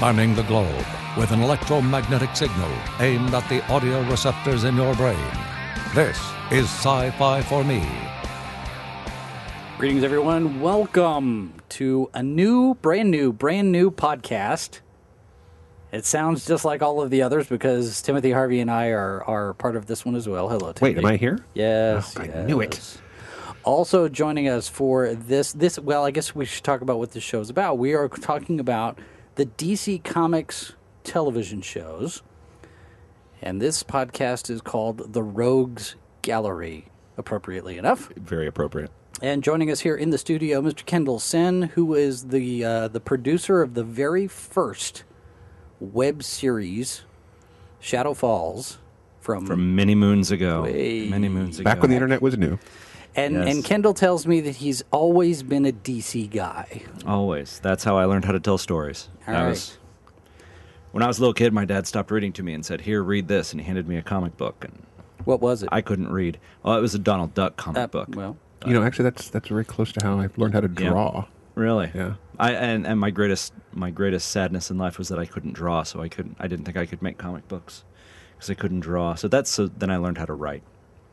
spanning the globe with an electromagnetic signal aimed at the audio receptors in your brain. This is Sci-Fi for Me. Greetings, everyone. Welcome to a brand new podcast. It sounds just like all of the others because Timothy Harvey and I are part of this one as well. Hello, Timothy. Wait, am I here? Yes. Oh, I knew it. Also joining us for this, well, I guess we should talk about what this show is about. We are talking about the DC Comics television shows. And this podcast is called The Rogues Gallery, appropriately enough. Very appropriate. And joining us here in the studio, Mr. Kendall Sen, who is the producer of the very first web series, Shadow Falls, from many moons ago. Many moons ago. Back when the internet was new. And Kendall tells me that he's always been a DC guy. Always. That's how I learned how to tell stories. All right. When I was a little kid, my dad stopped reading to me and said, "Here, read this," and he handed me a comic book. And what was it? I couldn't read. Well, it was a Donald Duck comic book. Well, you know, actually, that's very close to how I learned how to draw. Yeah. Really? Yeah. And my greatest sadness in life was that I couldn't draw, so I didn't think I could make comic books because I couldn't draw. So then I learned how to write.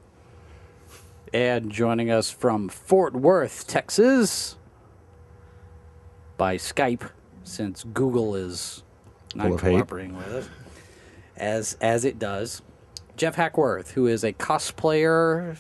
And joining us from Fort Worth, Texas, by Skype, since Google is not cooperating with it, as it does, Jeff Hackworth, who is a cosplayer,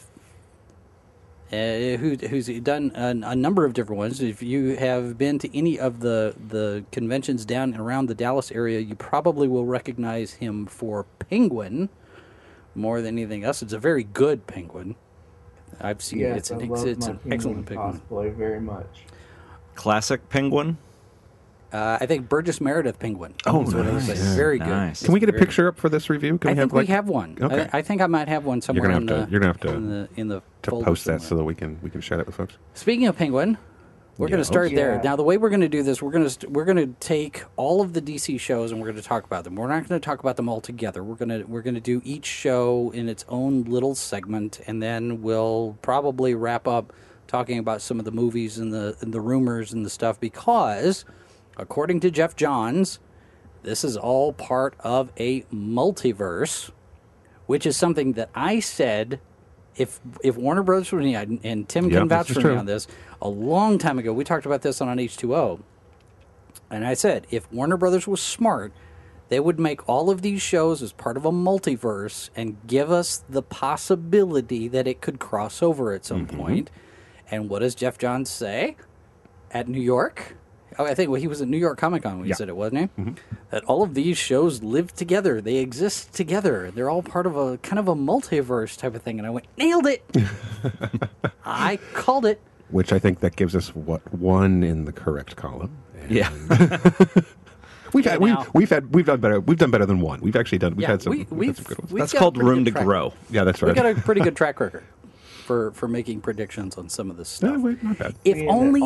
who's done a number of different ones. If you have been to any of the conventions down and around the Dallas area, you probably will recognize him for Penguin more than anything else. It's a very good Penguin. I've seen it. It's an excellent Penguin. Cosplay very much. Classic Penguin? I think Burgess Meredith Penguin. Oh, nice. Yeah. Very good. Nice. Can we get a picture up for this review? I think we have one. Okay. I think I might have one somewhere. You're gonna have to in the post that somewhere. so that we can share that with folks. Speaking of Penguin, we're going to start there. Now, the way we're going to do this, we're going to take all of the DC shows and we're going to talk about them. We're not going to talk about them all together. We're going to do each show in its own little segment, and then we'll probably wrap up talking about some of the movies and the rumors and the stuff, because according to Jeff Johns, this is all part of a multiverse, which is something that I said, if Warner Brothers was, and Tim can vouch for me on this, a long time ago, we talked about this on an H2O, and I said, if Warner Brothers was smart, they would make all of these shows as part of a multiverse and give us the possibility that it could cross over at some point. And what does Jeff Johns say at New York? Oh, I think he was at New York Comic Con when he said it, wasn't he? That all of these shows live together. They exist together. They're all part of a kind of a multiverse type of thing. And I went, nailed it. I called it. Which I think that gives us one in the correct column. And Yeah. we've done better. We've done better than one. We've actually done. We've had some good ones. That's called room to grow. Yeah, that's right. We've got a pretty good track record for making predictions on some of this stuff. No, wait, not bad. It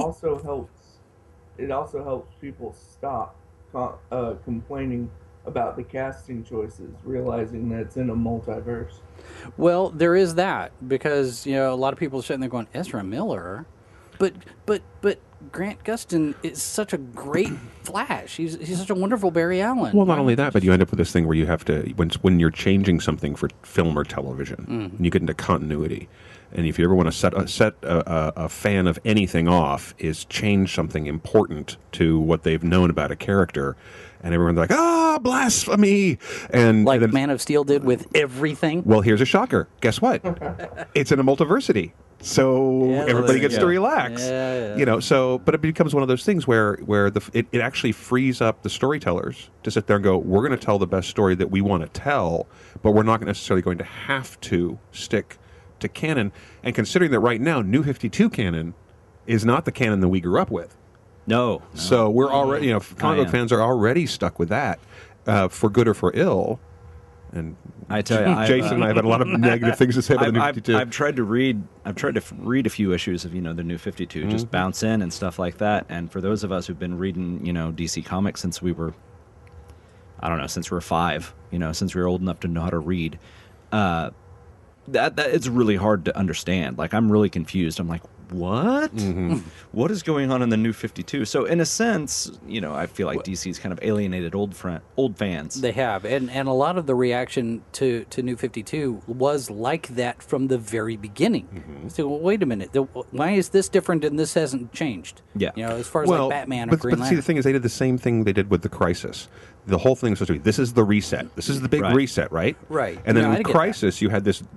also helps people stop complaining about the casting choices, realizing that it's in a multiverse. Well, there is that, because a lot of people are sitting there going, Ezra Miller, but Grant Gustin is such a great Flash. He's such a wonderful Barry Allen. Well, not only that, but you end up with this thing where you have to, when you're changing something for film or television, and you get into continuity. And if you ever want to set a fan of anything off, is change something important to what they've known about a character, and everyone's like, blasphemy! And like then, Man of Steel did with everything. Well, here's a shocker. Guess what? It's in a multiversity. So everybody gets to relax. But it becomes one of those things where it actually frees up the storytellers to sit there and go, we're going to tell the best story that we want to tell, but we're not necessarily going to have to stick to canon. And considering that right now, New 52 canon is not the canon that we grew up with. No. So we're already, comic book fans are already stuck with that, for good or for ill. And I tell you, Jason and I have had a lot of negative things to say about the New 52. I've tried to read a few issues of the New 52, just bounce in and stuff like that. And for those of us who've been reading DC Comics since we were, since we were 5, since we were old enough to know how to read, that it's really hard to understand. Like, I'm really confused. I'm like, what? What is going on in the New 52? So in a sense, I feel like DC's kind of alienated old fans. They have, and a lot of the reaction to New 52 was like that from the very beginning. So, well, wait a minute, why is this different and this hasn't changed? Yeah. As far as like Batman or Green Lantern. But see, the thing is, they did the same thing they did with the Crisis. The whole thing was supposed to be, this is the reset. This is the big reset, right? Right. And then with Crisis, you had this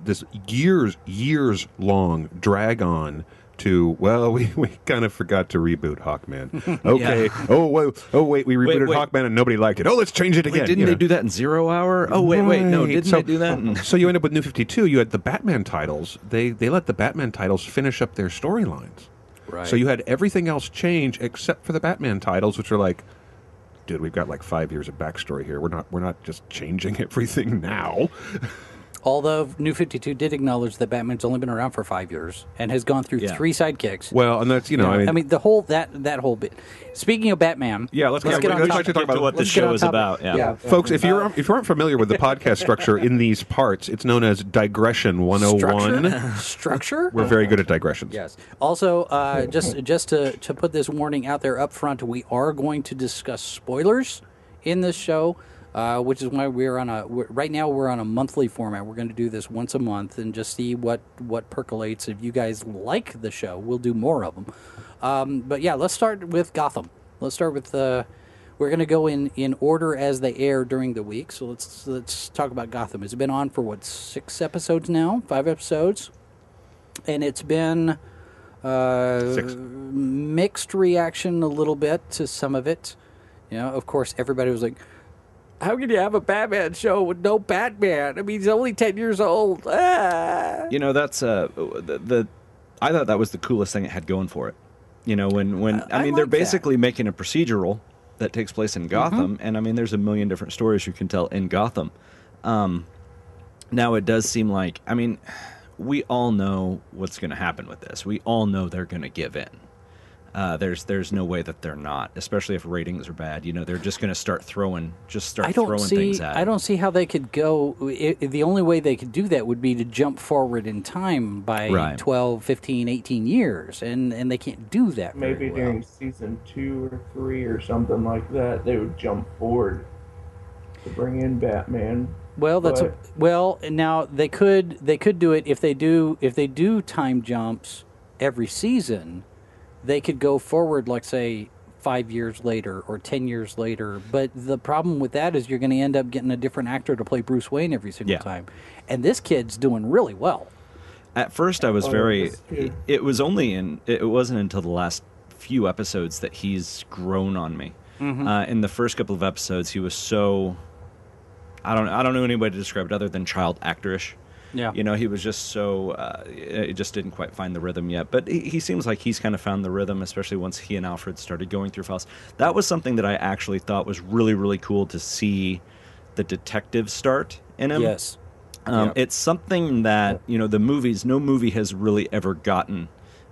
years long drag on to, we kind of forgot to reboot Hawkman. Okay. Yeah. Oh, wait, we rebooted Hawkman and nobody liked it. Oh, let's change it again. Didn't they do that in Zero Hour? Oh, wait, no, didn't they do that? So you end up with New 52. You had the Batman titles. They let the Batman titles finish up their storylines. Right. So you had everything else change except for the Batman titles, which are like, dude, we've got like 5 years of backstory here. We're not just changing everything now. Although New 52 did acknowledge that Batman's only been around for 5 years and has gone through 3 sidekicks. Well, and that's I mean the whole that whole bit. Speaking of Batman, let's get on topic. Talk about what the show is about. Yeah. Folks, if you aren't familiar with the podcast structure in these parts, it's known as Digression 101. Structure? We're very good at digressions. Yes. Also, just to put this warning out there up front, we are going to discuss spoilers in this show. Which is why right now we're on a monthly format. We're going to do this once a month and just see what percolates. If you guys like the show, we'll do more of them. But yeah, let's start with Gotham. Let's start with we're going to go in order as they air during the week. So let's talk about Gotham. It's been on for 6 episodes now, 5 episodes, and it's been 6. Mixed reaction a little bit to some of it. Of course, everybody was like, how can you have a Batman show with no Batman? I mean, he's only 10 years old. That's I thought that was the coolest thing it had going for it. They're basically making a procedural that takes place in Gotham, and I mean, there's a million different stories you can tell in Gotham. Now it does seem like, we all know what's going to happen with this. We all know they're going to give in. There's no way that they're not, especially if ratings are bad. They're just going to start throwing things at. I don't see how they could go. The only way they could do that would be to jump forward in time by 12, 15, 18 years, and they can't do that. Maybe during season 2 or 3 or something like that, they would jump forward to bring in Batman. Well, now they could do it if they do time jumps every season. They could go forward, like, say, 5 years later or 10 years later. But the problem with that is you're going to end up getting a different actor to play Bruce Wayne every single time. And this kid's doing really well. At first, I was it wasn't until the last few episodes that he's grown on me. In the first couple of episodes, he was so, I don't know any way to describe it other than child actorish. Yeah. He was just so, it just didn't quite find the rhythm yet. But he seems like he's kind of found the rhythm, especially once he and Alfred started going through files. That was something that I actually thought was really, really cool to see the detective start in him. Yes. It's something that, the movies, no movie has really ever gotten,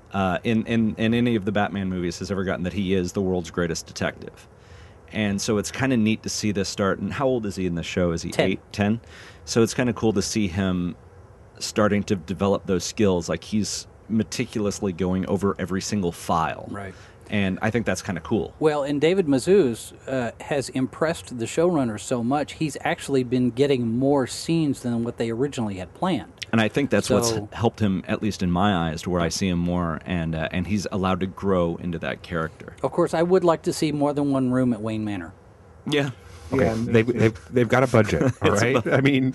in any of the Batman movies has ever gotten that he is the world's greatest detective. And so it's kind of neat to see this start. And how old is he in the show? Is he 10. 8, 10? So it's kind of cool to see him starting to develop those skills. Like, he's meticulously going over every single file. Right. And I think that's kind of cool. Well, and David Mazouz has impressed the showrunners so much, he's actually been getting more scenes than what they originally had planned. And I think that's what's helped him, at least in my eyes, to where I see him more, and he's allowed to grow into that character. Of course, I would like to see more than one room at Wayne Manor. Yeah. Okay. Yeah, they've got a budget, all right? I mean,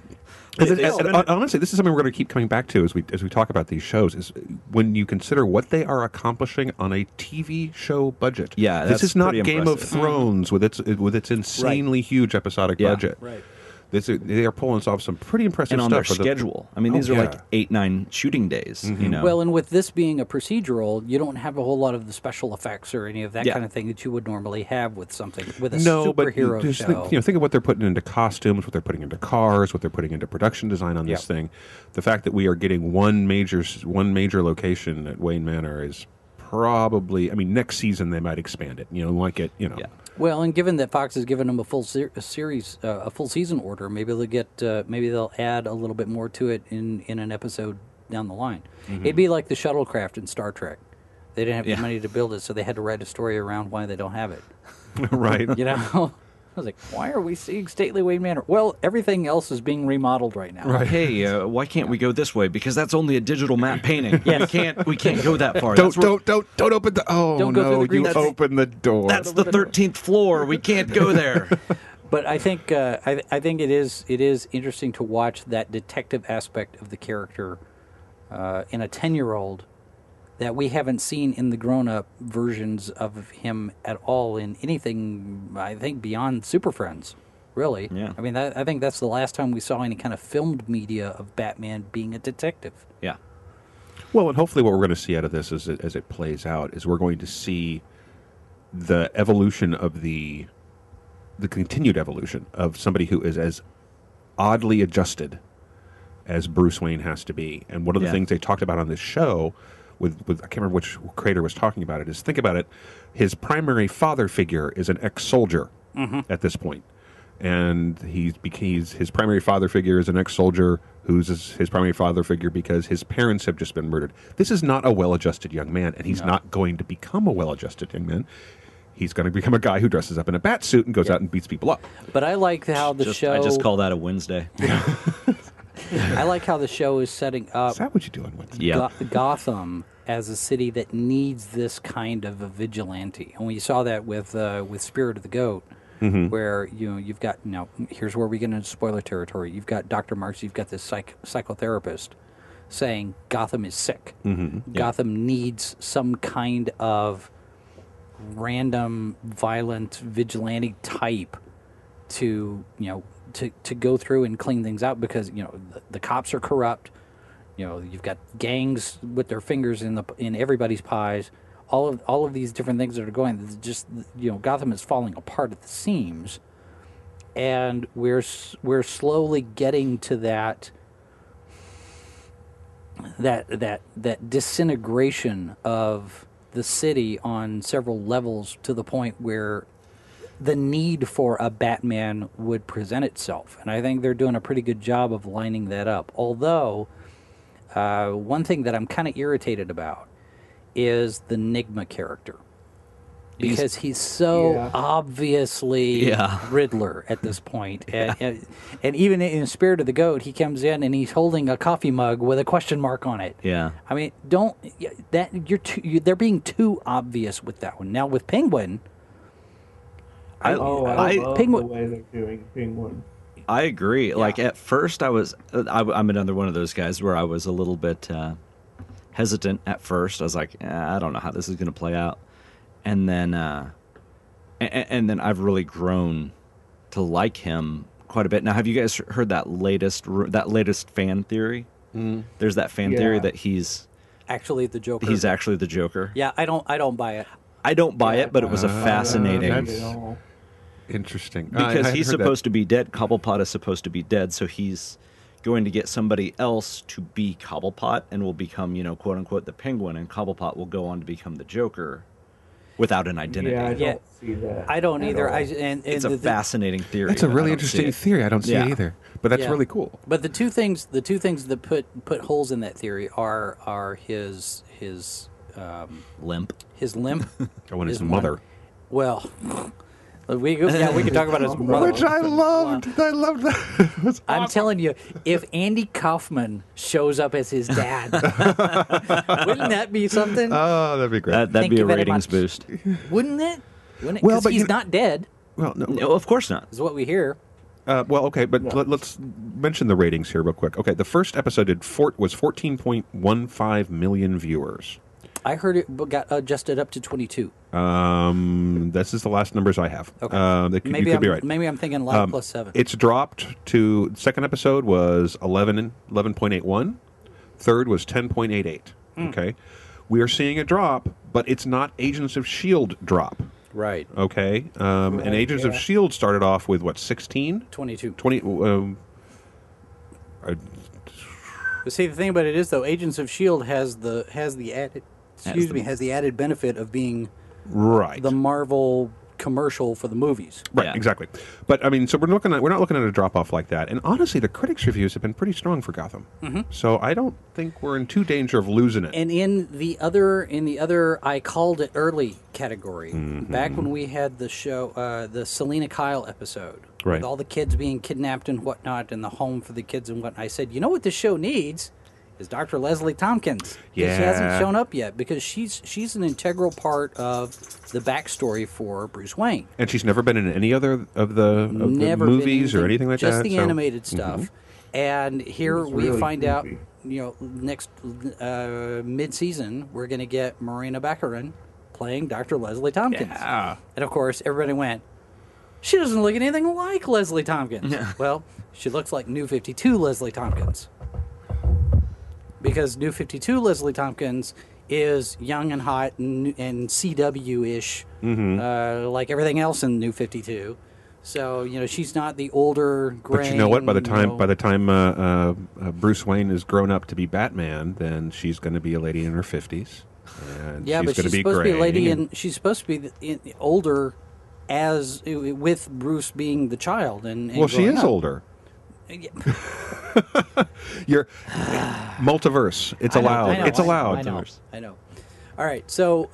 honestly, this is something we're going to keep coming back to as we talk about these shows. Is when you consider what they are accomplishing on a TV show budget. Yeah, this is not Game of impressive. Thrones with its insanely huge episodic budget. Right. They are pulling off some pretty impressive and on stuff. their schedule. I mean, these are like 8-9 shooting days. Well, and with this being a procedural, you don't have a whole lot of the special effects or any of that kind of thing that you would normally have with something with a superhero show. Think of what they're putting into costumes, what they're putting into cars, what they're putting into production design on this thing. The fact that we are getting one major location at Wayne Manor is probably. I mean, next season they might expand it. Yeah. Well, and given that Fox has given them a full full season order, maybe they'll add a little bit more to it in an episode down the line. It'd be like the shuttlecraft in Star Trek. They didn't have the money to build it, so they had to write a story around why they don't have it. Right. You know? I was like, why are we seeing Stately Wayne Manor? Well, everything else is being remodeled right now. Right. Hey, why can't we go this way? Because that's only a digital map painting. Yes. We can't go that far. Don't open the. Oh Don't go through no! the green You space. open the door. That's the 13th floor. We can't go there. But I think I think it is interesting to watch that detective aspect of the character in a 10-year-old that we haven't seen in the grown-up versions of him at all in anything, I think, beyond Super Friends, really. Yeah. I mean, I think that's the last time we saw any kind of filmed media of Batman being a detective. Yeah. Well, and hopefully what we're going to see out of this as it plays out is we're going to see the evolution of the continued evolution of somebody who is as oddly adjusted as Bruce Wayne has to be. And one of the things they talked about on this show with I can't remember which creator was talking about it, is think about it, his primary father figure is an ex-soldier at this point. And his primary father figure is an ex-soldier who's his primary father figure because his parents have just been murdered. This is not a well-adjusted young man, and he's not going to become a well-adjusted young man. He's going to become a guy who dresses up in a bat suit and goes out and beats people up. But I like how the show... I just call that a Wednesday. I like how the show is setting up... Is that what you do on Wednesday? Yeah. Gotham as a city that needs this kind of a vigilante, and we saw that with Spirit of the Goat, where you've got here's where we get into spoiler territory. You've got Dr. Marks, you've got this psychotherapist saying Gotham is sick. Gotham needs some kind of random, violent vigilante type to go through and clean things out because the cops are corrupt. You've got gangs with their fingers in everybody's pies. All of these different things that are going. Just Gotham is falling apart at the seams, and we're slowly getting to that disintegration of the city on several levels to the point where the need for a Batman would present itself. And I think they're doing a pretty good job of lining that up. Although, one thing that I'm kind of irritated about is the Nigma character. Because he's so obviously Riddler at this point. And even in Spirit of the Goat, he comes in and he's holding a coffee mug with a question mark on it. Yeah. I mean, they're being too obvious with that one. Now with Penguin, I love Penguin, the way they're doing Penguin. I agree. Like at first, I'm another one of those guys where I was a little bit hesitant at first. I was like, I don't know how this is going to play out. And then I've really grown to like him quite a bit. Now, have you guys heard that latest fan theory? There's that fan theory that he's actually the Joker. He's actually the Joker. Yeah, I don't buy it. I don't buy it, but it was a fascinating. That's interesting. Because I he's heard supposed to be dead. Cobblepot is supposed to be dead, so he's going to get somebody else to be Cobblepot and will become, quote unquote, the Penguin, and Cobblepot will go on to become the Joker. Without an identity. Yeah, I don't see that. I don't either. It's a fascinating theory. That's a really interesting theory. I don't see it either, but that's really cool. But the two things that put holes in that theory are his limp. His limp. Oh, and his mother. Well, we can talk about his mother, which I loved. I loved that. It was I'm awesome. telling you, if Andy Kaufman shows up as his dad, wouldn't that be something? Oh, that'd be great. That'd Thank be a you very ratings much. boost. Wouldn't it? Well, Because but he's not dead, well, no. No, of course not. is what we hear. Well, okay, but let's mention the ratings here real quick. Okay, the first episode was 14.15 million viewers. I heard it got adjusted up to 22. This is the last numbers I have. Okay. You could be right. Maybe I'm thinking live plus 7. It's dropped to second episode was 11.81. Third was 10.88. Okay, we are seeing a drop, but it's not Agents of S.H.I.E.L.D. drop. Right. Okay, and Agents of S.H.I.E.L.D. started off with what, 16? 22. 20. But see, the thing about it is, though, Agents of S.H.I.E.L.D. has the added benefit of being right the Marvel commercial for the movies. Right, Yeah. exactly. But I mean, so we're not looking at a drop off like that. And honestly, the critics' reviews have been pretty strong for Gotham. So I don't think we're in too danger of losing it. And in the other, I called it early category. Back when we had the show, the Selena Kyle episode, Right. with all the kids being kidnapped and whatnot, and the home for the kids and whatnot, I said, you know what this show needs is Dr. Leslie Tompkins. Yeah. She hasn't shown up yet because she's an integral part of the backstory for Bruce Wayne. And she's never been in any other of the Never been movies or anything like just that. the so- animated stuff. And here It's we really find out, creepy. next mid-season, we're going to get Marina Baccarin playing Dr. Leslie Tompkins. Yeah. And of course, everybody went, she doesn't look anything like Leslie Tompkins. Well, she looks like New 52 Leslie Tompkins. Because New 52 Leslie Tompkins is young and hot and CW-ish, like everything else in New 52. So, she's not the older, gray. But you know what? By the time Bruce Wayne is grown up to be Batman, then she's going to be a lady in her 50s. And Yeah, but she's she's going to be supposed to be a gray lady, and- and she's supposed to be older as with Bruce being the child. And well, she growing is up. older. You're multiverse. It's allowed. It's allowed. I know. All right. So,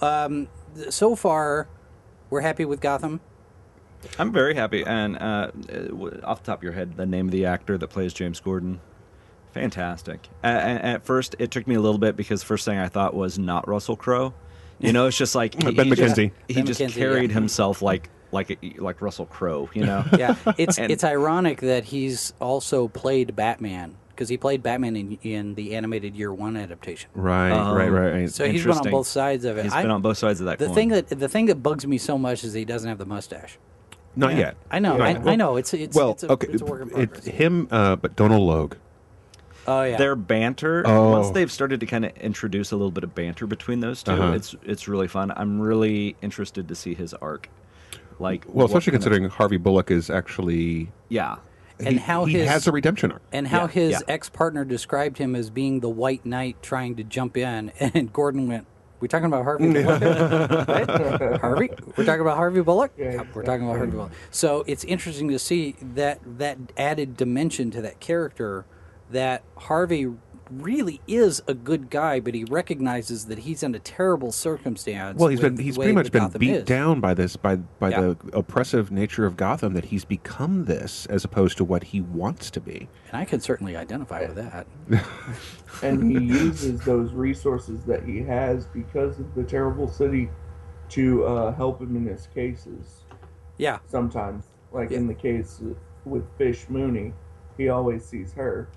so far, we're happy with Gotham. I'm very happy. And off the top of your head, the name of the actor that plays James Gordon, fantastic. At first, it took me a little bit because the first thing I thought was not Russell Crowe. It's just like Ben McKenzie. He Ben just McKenzie, carried yeah. himself like Russell Crowe. Yeah, it's And- it's ironic that he's also played Batman because he played Batman in the animated Year One adaptation. Right, right. So he's been on Interesting. both sides of it. He's been on both sides of that The coin. thing that bugs me so much is that he doesn't have the mustache. Not yet. I know. Right. I know. It's Well, it's a, okay. it's a work in progress. It's him, but Donald Logue. Oh yeah. Their banter, Oh. once they've started to kind of introduce a little bit of banter between those two, it's really fun. I'm really interested to see his arc. Well, what especially kind of- considering Harvey Bullock is actually yeah. And how he his- has a redemption arc. And how Yeah, his yeah. ex-partner described him as being the White Knight trying to jump in, and Gordon went, "We talking about Harvey Bullock? Right? Harvey? We're talking about Harvey Bullock? Yeah, We're talking about Harvey Bullock." So it's interesting to see that added dimension to that character, that Harvey really is a good guy, but he recognizes that he's in a terrible circumstance. Well, he's with he's the way pretty much that been Gotham beat is. down by this by Yeah. the oppressive nature of Gotham, that he's become this as opposed to what he wants to be. And I can certainly identify with that. And he uses those resources that he has because of the terrible city to help him in his cases. Yeah. Sometimes, like in the case with Fish Mooney, he always sees her.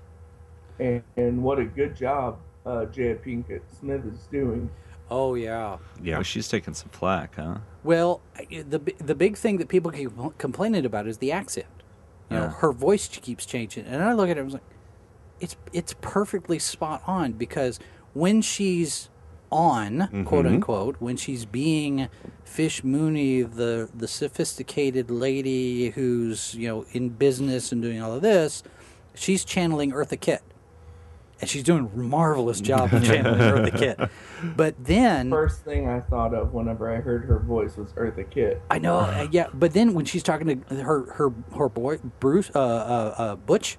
And what a good job J. Pinkett Smith is doing. Oh, yeah. Yeah. Well, she's taking some flack, huh? Well, the big thing that people keep complaining about is the accent. You know, Yeah. her voice keeps changing, and I look at it and I was like, it's perfectly spot on, because when she's on, quote unquote, when she's being Fish Mooney, the sophisticated lady who's in business and doing all of this, she's channeling Eartha Kitt. And she's doing a marvelous job of channeling Eartha Kitt. But then... First thing I thought of whenever I heard her voice was Eartha Kitt. I know, yeah. But then when she's talking to her boy, Bruce, Butch,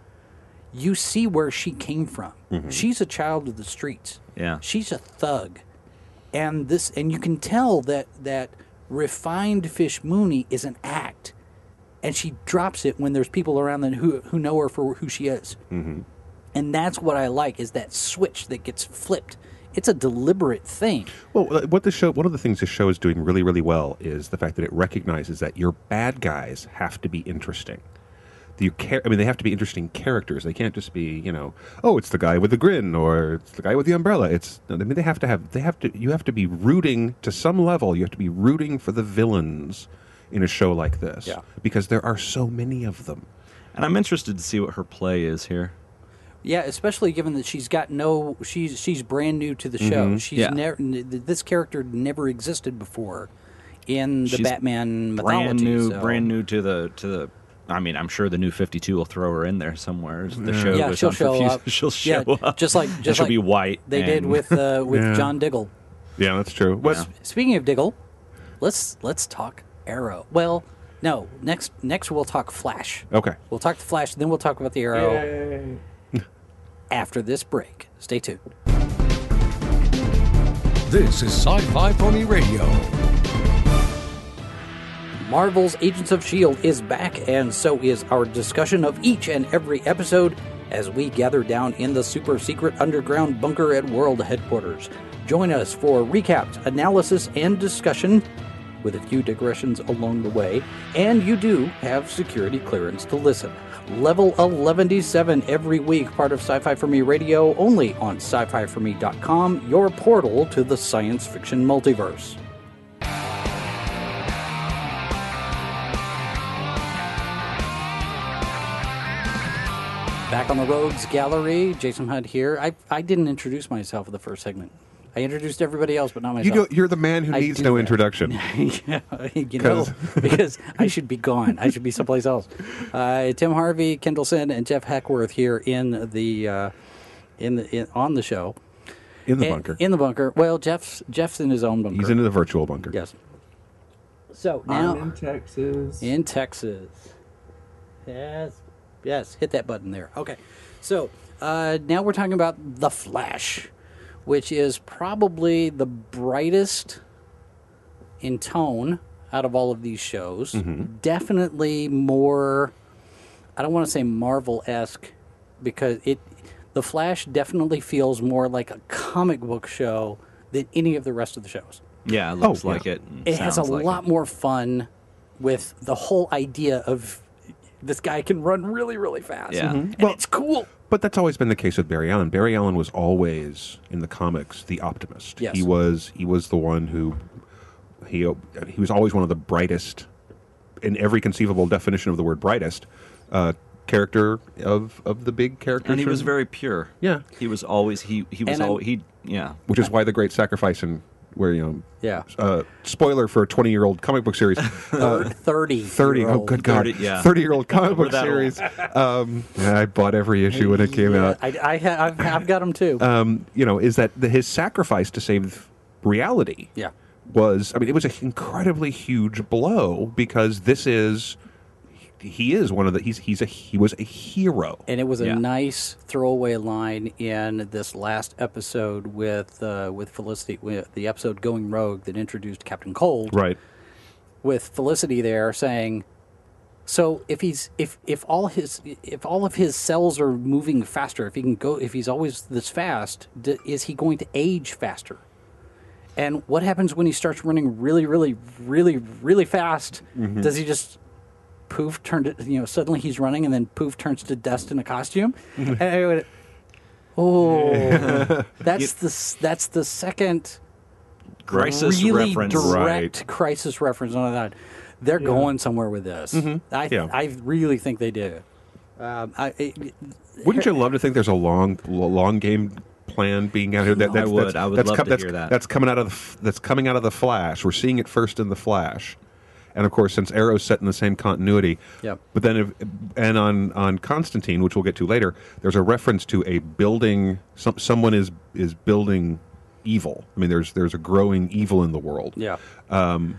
you see where she came from. She's a child of the streets. Yeah. She's a thug. And you can tell that refined Fish Mooney is an act. And she drops it when there's people around them who know her for who she is. And that's what I like, is that switch that gets flipped. It's a deliberate thing. Well, one of the things this show is doing really, really well is the fact that it recognizes that your bad guys have to be interesting. They have to be interesting characters. They can't just be, it's the guy with the grin or it's the guy with the umbrella. You have to be rooting to some level. You have to be rooting for the villains in a show like this. Yeah. Because there are so many of them. And I'm interested to see what her play is here. Yeah, especially given that she's brand new to the show. She's Yeah. this character never existed before in the She's Batman mythology. Brand new to the. I mean, I'm sure the new 52 will throw her in there somewhere. The show Yeah, goes she'll on for show a few- up. She'll show up. just like she'll be white. they did and- with Yeah. John Diggle. Yeah, that's true. Speaking of Diggle, let's talk Arrow. Well, no. Next we'll talk Flash. Okay. We'll talk the Flash, then we'll talk about the Arrow. Yay. After this break. Stay tuned. This is Sci-Fi for Me Radio. Marvel's Agents of S.H.I.E.L.D. is back, and so is our discussion of each and every episode as we gather down in the super-secret underground bunker at World Headquarters. Join us for recaps, analysis, and discussion, with a few digressions along the way, and you do have security clearance to listen. Level 1177 every week, part of Sci-Fi For Me Radio, only on sci-fi4me.com, your portal to the science fiction multiverse. Back on the Rogues Gallery, Jason Hunt here. I didn't introduce myself in the first segment. I introduced everybody else, but not myself. You're the man who needs no introduction. Yeah, because I should be gone. I should be someplace else. Tim Harvey, Kendallson, and Jeff Hackworth here on the show. In the bunker. In the bunker. Well, Jeff's in his own bunker. He's in the virtual bunker. Yes. So now I'm in Texas. In Texas. Yes. Hit that button there. Okay. So now we're talking about The Flash, which is probably the brightest in tone out of all of these shows. Mm-hmm. Definitely more, I don't want to say Marvel-esque, because The Flash definitely feels more like a comic book show than any of the rest of the shows. Yeah, it looks like it. It has a lot more fun with the whole idea of this guy can run really, really fast. Yeah. Mm-hmm. And it's cool. But that's always been the case with Barry Allen. Barry Allen was always, in the comics, the optimist. Yes. He was the one who he was always one of the brightest, in every conceivable definition of the word brightest, character of the big characters. And he was very pure. Yeah. He was always which is why The Great Sacrifice and where Yeah. Spoiler for a 20-year-old comic book series. 30. 30. Oh, good God. 30-year-old comic book series. I bought every issue when it came out. I've got them too. Is that his sacrifice to save reality? Yeah. It was an incredibly huge blow, because he was a hero. And it was a nice throwaway line in this last episode with Felicity, with the episode Going Rogue that introduced Captain Cold. Right. With Felicity there saying, so if all of his cells are moving faster, if he's always this fast, is he going to age faster? And what happens when he starts running really, really, really, really fast? Mm-hmm. Does he just poof, suddenly he's running and then poof turns to dust in a costume? And I went, that's the second crisis really reference. Direct crisis reference on that. They're going somewhere with this. Mm-hmm. I really think they do. Wouldn't you love to think there's a long game plan being out here? I would love to hear that. That's coming out of the Flash. We're seeing it first in the Flash. And of course, since Arrow's set in the same continuity, but then on Constantine, which we'll get to later, there's a reference to a building. Someone is building evil. I mean, there's a growing evil in the world. Yeah. And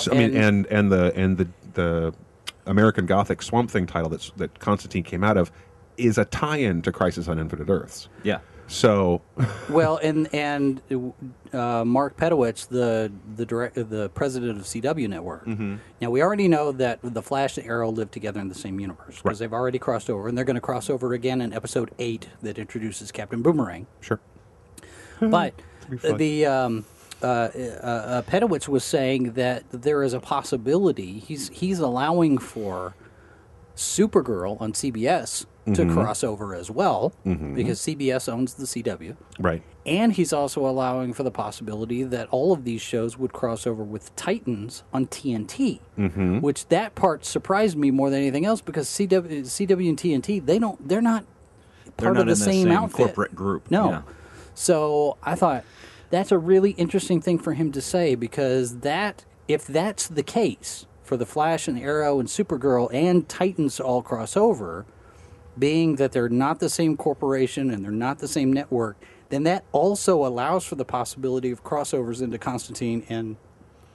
the American Gothic Swamp Thing title that Constantine came out of is a tie-in to Crisis on Infinite Earths. Yeah. So, well, and Mark Pedowitz, the president of CW Network. Mm-hmm. Now we already know that the Flash and Arrow live together in the same universe because they've already crossed over, and they're going to cross over again in episode 8 that introduces Captain Boomerang. Sure, but the Pedowitz was saying that there is a possibility he's allowing for Supergirl on CBS to cross over as well, because CBS owns the CW. Right. And he's also allowing for the possibility that all of these shows would cross over with Titans on TNT, which that part surprised me more than anything else, because CW and TNT, they're not part of the same outfit. Corporate group. No. Yeah. So I thought that's a really interesting thing for him to say, because if that's the case for the Flash and Arrow and Supergirl and Titans to all cross over, being that they're not the same corporation and they're not the same network, then that also allows for the possibility of crossovers into Constantine and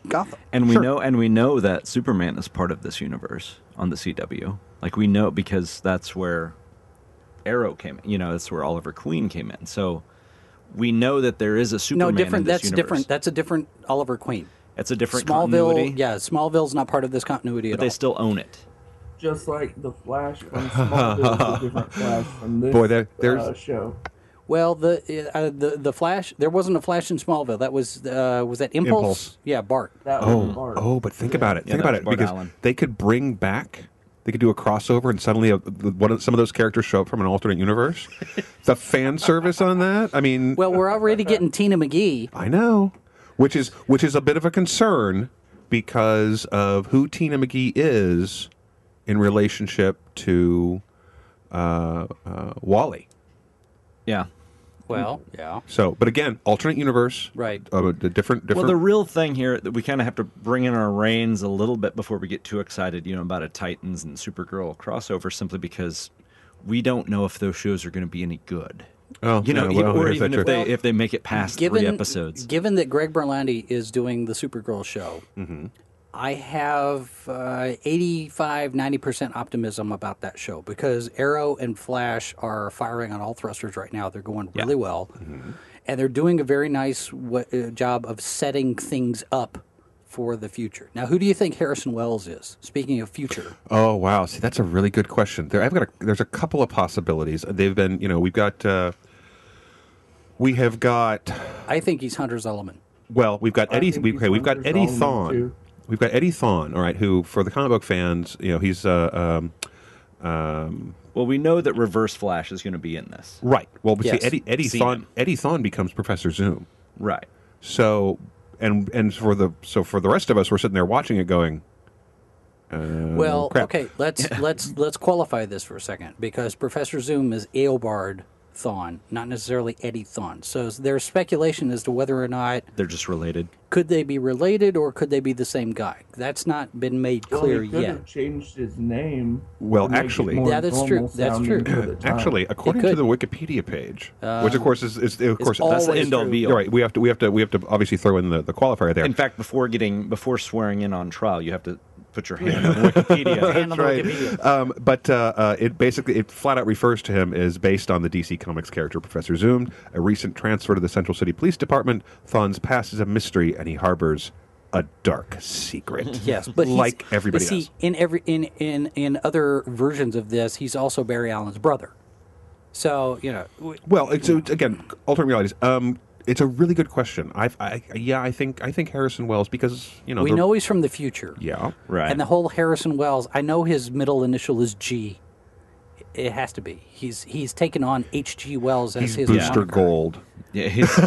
Gotham. And we know that Superman is part of this universe on the CW. Like, we know because that's where Arrow came in. That's where Oliver Queen came in. So we know that there is a Superman in this universe. That's a different Oliver Queen. It's a different Smallville, continuity. yeah, Smallville's not part of this continuity but at all. they still own it. Just like the Flash from Smallville is a different Flash from this show. Well, the Flash, there wasn't a Flash in Smallville. That was that Impulse? Yeah, Bart. That was Bart. But think about it. Yeah, Think about that it was Bart because Allen. they could bring back. They could do a crossover, and suddenly some of those characters show up from an alternate universe. The fan service on that. I mean, Well, we're already getting Tina McGee. I know, which is a bit of a concern because of who Tina McGee is in relationship to Wally. Yeah. Well, yeah. So, but again, alternate universe, Right. The different. Well, the real thing here that we kind of have to bring in our reins a little bit before we get too excited, about a Titans and Supergirl crossover, simply because we don't know if those shows are going to be any good. Oh, or is even that true? if they make it past 3 episodes. Given that Greg Berlanti is doing the Supergirl show, Mm-hmm. I have 85, 90% optimism about that show because Arrow and Flash are firing on all thrusters right now. They're going really well. Mm-hmm. And they're doing a very nice job of setting things up for the future. Now, who do you think Harrison Wells is? Speaking of future. Oh wow! See, that's a really good question. There's a couple of possibilities. They've been, we have got. I think he's Hunter Zolomon. Well, we've got Eddie. We've got Eddie Zolomon, Thawne. too. We've got Eddie Thawne. All right, who for the comic book fans, he's Well, we know that Reverse Flash is going to be in this. right. Well, but Yes. see, Eddie Seen Thawne. him. Eddie Thawne becomes Professor Zoom. Right. So, and for the rest of us, we're sitting there watching it, going, Well, crap. okay, let's qualify this for a second because Professor Zoom is Eobard Thawne, not necessarily Eddie Thawne. So there's speculation as to whether or not They're just related. could they be related or could they be the same guy. That's not been made clear he could yet. have changed his name. Well, to make it actually- more Yeah, that's true. normal That's sounding true. for the time. Actually, according to could. the Wikipedia page, which of course is of course always That's the end all true. be You're all. right. We have to obviously throw in the qualifier there. In fact, before swearing in on trial, you have to put your hand on Wikipedia. Hand on the Wikipedia. But it flat out refers to him as based on the DC Comics character Professor Zoom. A recent transfer to the Central City Police Department. Thawne's past is a mystery, and he harbors a dark secret. Yes, but like everybody see, else. in other versions of this, he's also Barry Allen's brother. So Well, it's again alternate realities. It's a really good question. I think Harrison Wells because we know he's from the future. Yeah. Right. And the whole Harrison Wells, I know his middle initial is G. It has to be. He's taken on H.G. Wells as He's his Booster moniker. Gold. Yeah,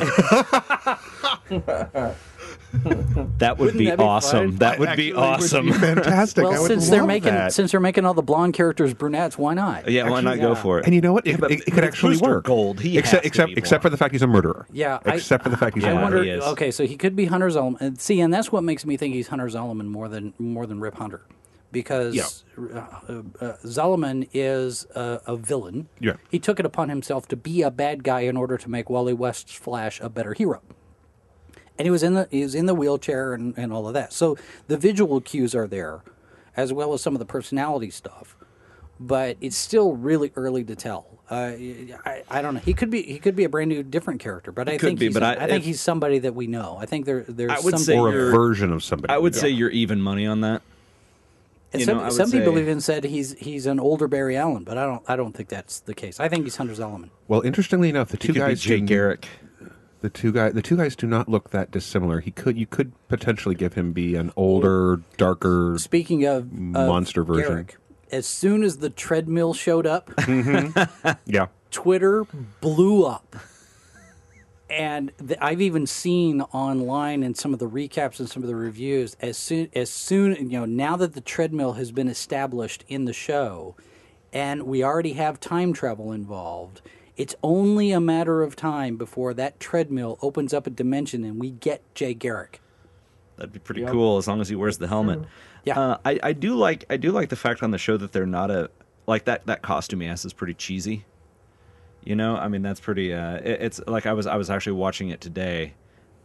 that would be that be awesome. fun? That would be awesome. Fantastic. I Well, would since they're love making that. all the blonde characters brunettes, why not? Yeah, why not go yeah. for it? And you know what? It, but it could actually Booster work. Gold, he except has to be except for the fact he's a murderer. Yeah, Except for the fact he's a I Yeah, murderer. wonder. he is. Okay, so he could be Hunter Zolomon. And see, and that's what makes me think he's Hunter Zolomon more than Rip Hunter, because Zolomon is a villain. Yeah. He took it upon himself to be a bad guy in order to make Wally West's Flash a better hero. And he was in the wheelchair and all of that. So the visual cues are there, as well as some of the personality stuff. But it's still really early to tell. I don't know. He could be a brand new different character, but I think he's somebody that we know. I think there's I would some say Or you're- a version of somebody. I would say you're even money on that. and I some would people say- even said he's an older Barry Allen, but I don't think that's the case. I think he's Hunter Zolomon. Well, interestingly enough, the He two could be guys Jay Garrick. The two guys do not look that dissimilar. You could potentially give him be an older, darker. Speaking of Monster version. Garrick, as soon as the treadmill showed up, Yeah. Twitter blew up. And I've even seen online in some of the recaps and some of the reviews, as soon now that the treadmill has been established in the show, and we already have time travel involved, it's only a matter of time before that treadmill opens up a dimension and we get Jay Garrick. That'd be pretty cool as long as he wears the helmet. Yeah. I do like the fact on the show that they're not that costume he has is pretty cheesy. I mean that's pretty. It's like I was actually watching it today,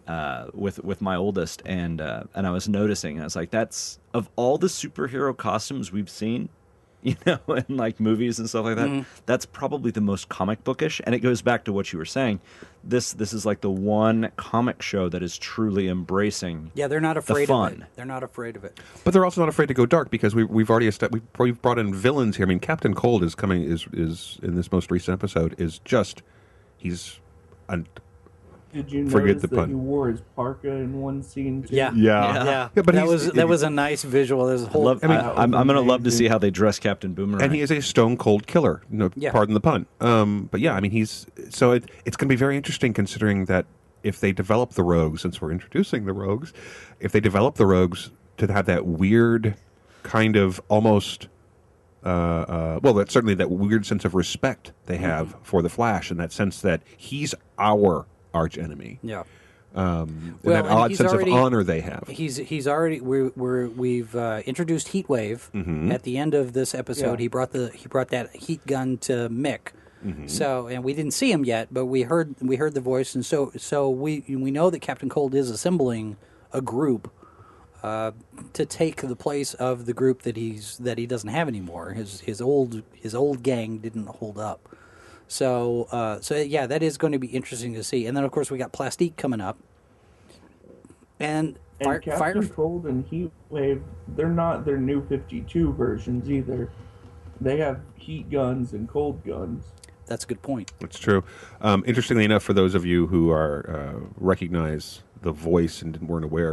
with my oldest, and I was noticing, and I was like, that's of all the superhero costumes we've seen, in like movies and stuff like that, that's probably the most comic bookish. And it goes back to what you were saying. This is like the one comic show that is truly embracing. Yeah, they're not afraid the of it. fun. They're not afraid of it. But they're also not afraid to go dark because we've already we've brought in villains here. I mean, Captain Cold is in this most recent episode he's. Did you Forget notice the that pun. he wore his parka in one scene too? Yeah, Yeah, but that was a nice visual. There's a whole. I'm going to love to see how they dress Captain Boomerang. And he is a stone cold killer. Pardon the pun. But yeah, I mean, it's going to be very interesting considering that if they develop the rogues, since we're introducing the rogues, if they develop the rogues to have that weird kind of almost, that's certainly that weird sense of respect they have for the Flash, and that sense that he's our arch enemy. Yeah. And that odd sense of honor they have. He's already we've introduced Heatwave at the end of this episode. Yeah. He brought that heat gun to Mick. So, and we didn't see him yet, but we heard the voice, and so we know that Captain Cold is assembling a group to take the place of the group that he doesn't have anymore. His old gang didn't hold up. So yeah, that is going to be interesting to see. And then of course we got Plastique coming up, and Captain Cold and Heatwave, they're not their new 52 versions either. They have heat guns and cold guns. That's a good point. That's true. Interestingly enough, for those of you who are recognize the voice and weren't aware,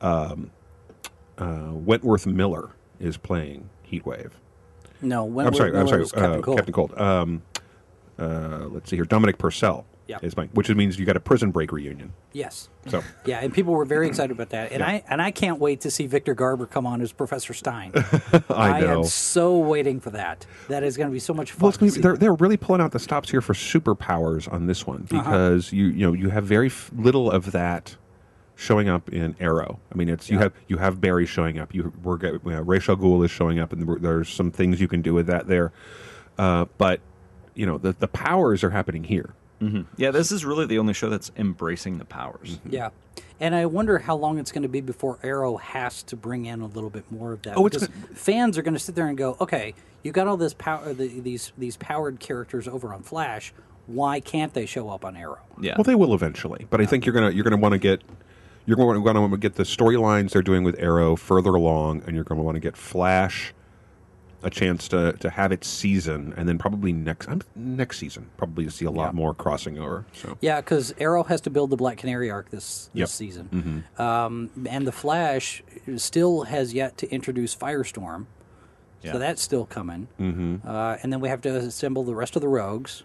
Wentworth Miller is playing Heatwave. No, I'm sorry, Captain Cold. Captain Cold. Let's see here. Dominic Purcell is playing, which means you got a Prison Break reunion. Yes. So yeah, and people were very excited about that, and I can't wait to see Victor Garber come on as Professor Stein. I know. am so waiting for that. That is going to be so much fun. Well, they're really pulling out the stops here for superpowers on this one because you have very little of that showing up in Arrow. I mean, you have Barry showing up. Ra's al Ghul is showing up, and there's some things you can do with that there. But the powers are happening here. Mm-hmm. Yeah, this is really the only show that's embracing the powers. Mm-hmm. Yeah. And I wonder how long it's going to be before Arrow has to bring in a little bit more of that. Because fans are going to sit there and go, okay, you got all this power, these powered characters over on Flash. Why can't they show up on Arrow? Yeah. Well, they will eventually, but I think you're gonna want to get the storylines they're doing with Arrow further along, and you're going to want to get Flash a chance to have its season, and then probably next season probably to see a lot more crossing over. So yeah, because Arrow has to build the Black Canary arc this season, and the Flash still has yet to introduce Firestorm, so that's still coming. And then we have to assemble the rest of the Rogues,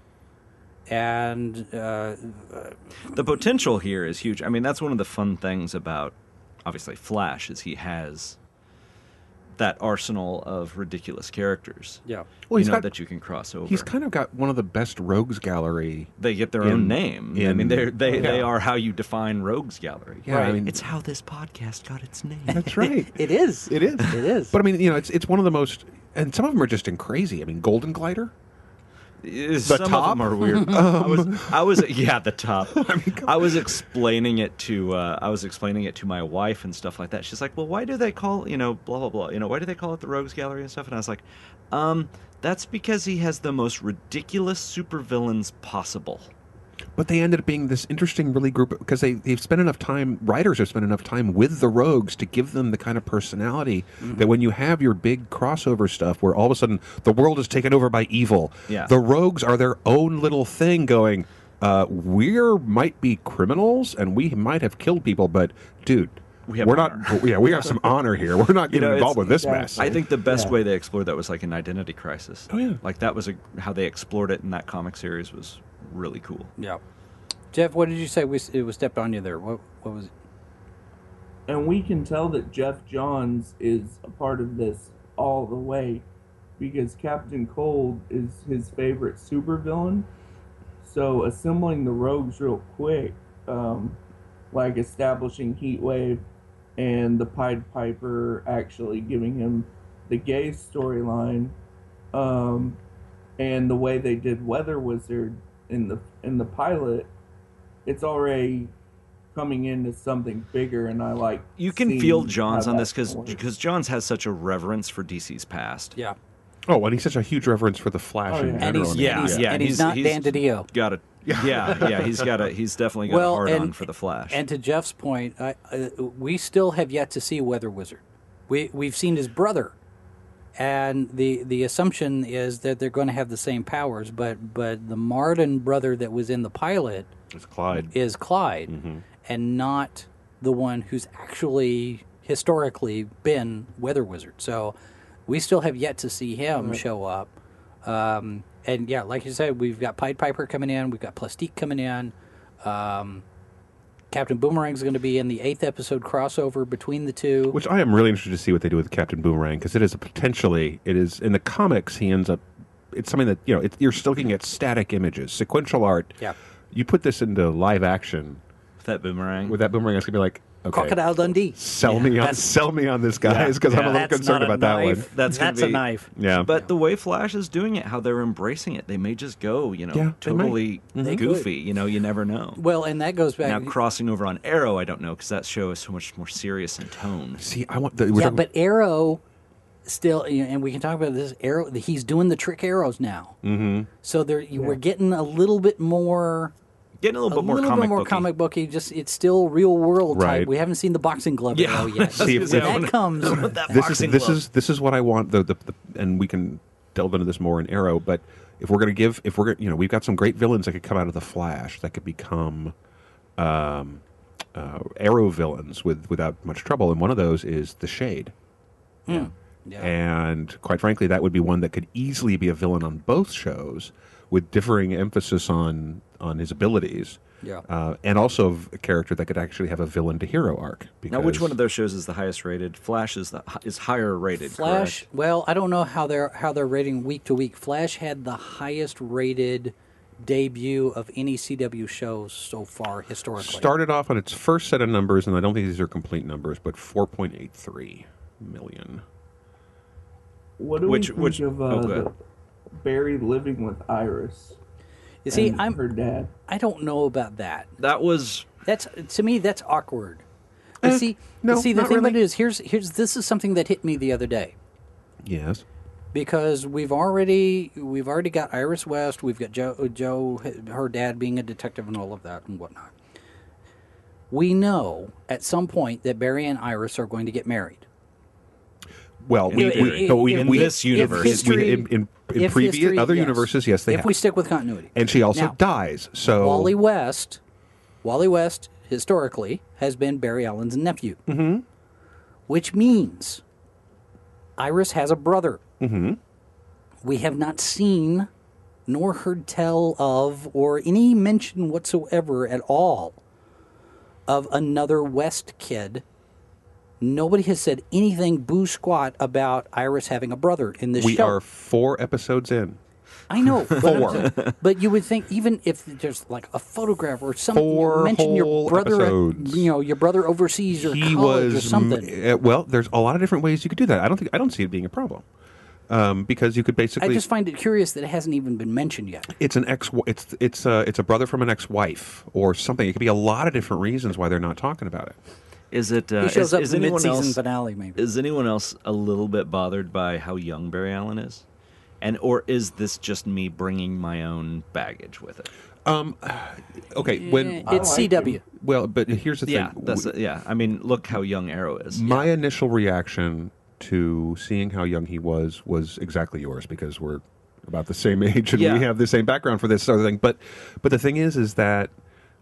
and the potential here is huge. I mean, that's one of the fun things about obviously Flash is he has that arsenal of ridiculous characters. Yeah. Well, that you can cross over. He's kind of got one of the best rogues gallery. They get their own name. I mean, they are how you define rogues gallery. Yeah, right. I mean, it's how this podcast got its name. That's right. It is. It is. It is. But I mean, it's one of the most, and some of them are just crazy. I mean, Golden Glider. Some of them are weird. I was the top. I was explaining it to my wife and stuff like that. She's like, "Well, why do they call blah blah blah? Why do they call it the Rogues Gallery and stuff?" And I was like, that's because he has the most ridiculous supervillains possible." But they ended up being this interesting, really group because they've spent enough time. Writers have spent enough time with the rogues to give them the kind of personality that when you have your big crossover stuff, where all of a sudden the world is taken over by evil, the rogues are their own little thing. Going, might be criminals and we might have killed people, but dude. We have some honor here. We're not getting involved with this mess. I think the best way they explored that was like an Identity Crisis. Oh yeah, like that was how they explored it in that comic series was really cool. Yeah, Jeff, what did you say? It was stepped on you there. What was it? And we can tell that Jeff Johns is a part of this all the way, because Captain Cold is his favorite supervillain. So assembling the rogues real quick, like establishing Heatwave and the Pied Piper actually giving him the gay storyline, and the way they did Weather Wizard in the pilot, it's already coming into something bigger, and I like. You can seeing feel Johns how on this that works. because Johns has such a reverence for DC's past. Yeah. Oh, and he's such a huge reverence for the Flash Oh, in yeah. And general. he's not Dan DiDio. Got it. Yeah. He's definitely got a hard on for the Flash. And to Jeff's point, we still have yet to see Weather Wizard. We've seen his brother, and the assumption is that they're going to have the same powers. But the Martin brother that was in the pilot It's Clyde. is Clyde, and not the one who's actually historically been Weather Wizard. So we still have yet to see him show up. And yeah, like you said, we've got Pied Piper coming in, we've got Plastique coming in. Captain Boomerang's going to be in the 8th episode crossover between the two. Which I am really interested to see what they do with Captain Boomerang, because it is in the comics, he ends up, it's something that, you're still looking at static images, sequential art. Yeah. You put this into live action with that boomerang. it's going to be like, okay, Crocodile Dundee. sell me on this, guys, because I'm a little That's concerned not a about that knife. one. That's gonna That's a be- knife. Yeah. But the way Flash is doing it, how they're embracing it, they may just go, Yeah, they totally They goofy. You never know. Well, and that goes back. Now crossing over on Arrow, I don't know because that show is so much more serious in tone. See, I want the Yeah, but Arrow still, and we can talk about this. Arrow, he's doing the trick arrows now. Mm-hmm. So we're getting a little bit more. Getting a little bit more comic booky. Just it's still real world Right. type. We haven't seen the boxing glove Yeah. arrow yet. See, When if- that comes. this is what I want. And we can delve into this more in Arrow. But if we're gonna we've got some great villains that could come out of the Flash that could become Arrow villains without much trouble. And one of those is the Shade. Yeah. And quite frankly, that would be one that could easily be a villain on both shows, with differing emphasis on his abilities. Yeah. And also a character that could actually have a villain to hero arc. Now, which because- one of those shows is the highest rated? Flash is higher rated. Flash. Correct? Well, I don't know how they're rating week to week. Flash had the highest rated debut of any CW shows so far historically. started off on its first set of numbers, and I don't think these are complete numbers, but 4.83 million. What do Which- we think of go ahead. Barry living with Iris? You see, and her dad. I don't know about that. That was That's to me that's awkward. But the not thing about really. it is here's this is something that hit me the other day. Yes. Because we've already got Iris West, we've got Joe, her dad being a detective and all of that and whatnot. We know at some point that Barry and Iris are going to get married. Well, In this universe. in previous other universes, yes, they if have. we stick with continuity. And she also Now, dies. So Wally West historically has been Barry Allen's nephew, which means Iris has a brother. We have not seen nor heard tell of or any mention whatsoever at all of another West kid. Nobody has said anything boo squat about Iris having a brother in this we show. are 4 episodes in. I know, Four. but you would think even if there's like a photograph or something, Four mention your whole brother, episodes. your brother overseas or He college or was something. well. There's a lot of different ways you could do that. I don't see it being a problem, because you could I basically. just find it curious that it hasn't even been mentioned yet. It's an ex. It's a brother from an ex-wife or something. It could be a lot of different reasons why they're not talking about it. Is it? He shows up is in the anyone mid-season else? finale, maybe. Is anyone else a little bit bothered by how young Barry Allen is, or is this just me bringing my own baggage with it? Okay, when It's like CW. him. well, but here's the thing. Yeah, that's yeah. I mean, look how young Arrow is. My initial reaction to seeing how young he was exactly yours, because we're about the same age and Yeah. we have the same background for this sort of thing. But the thing is that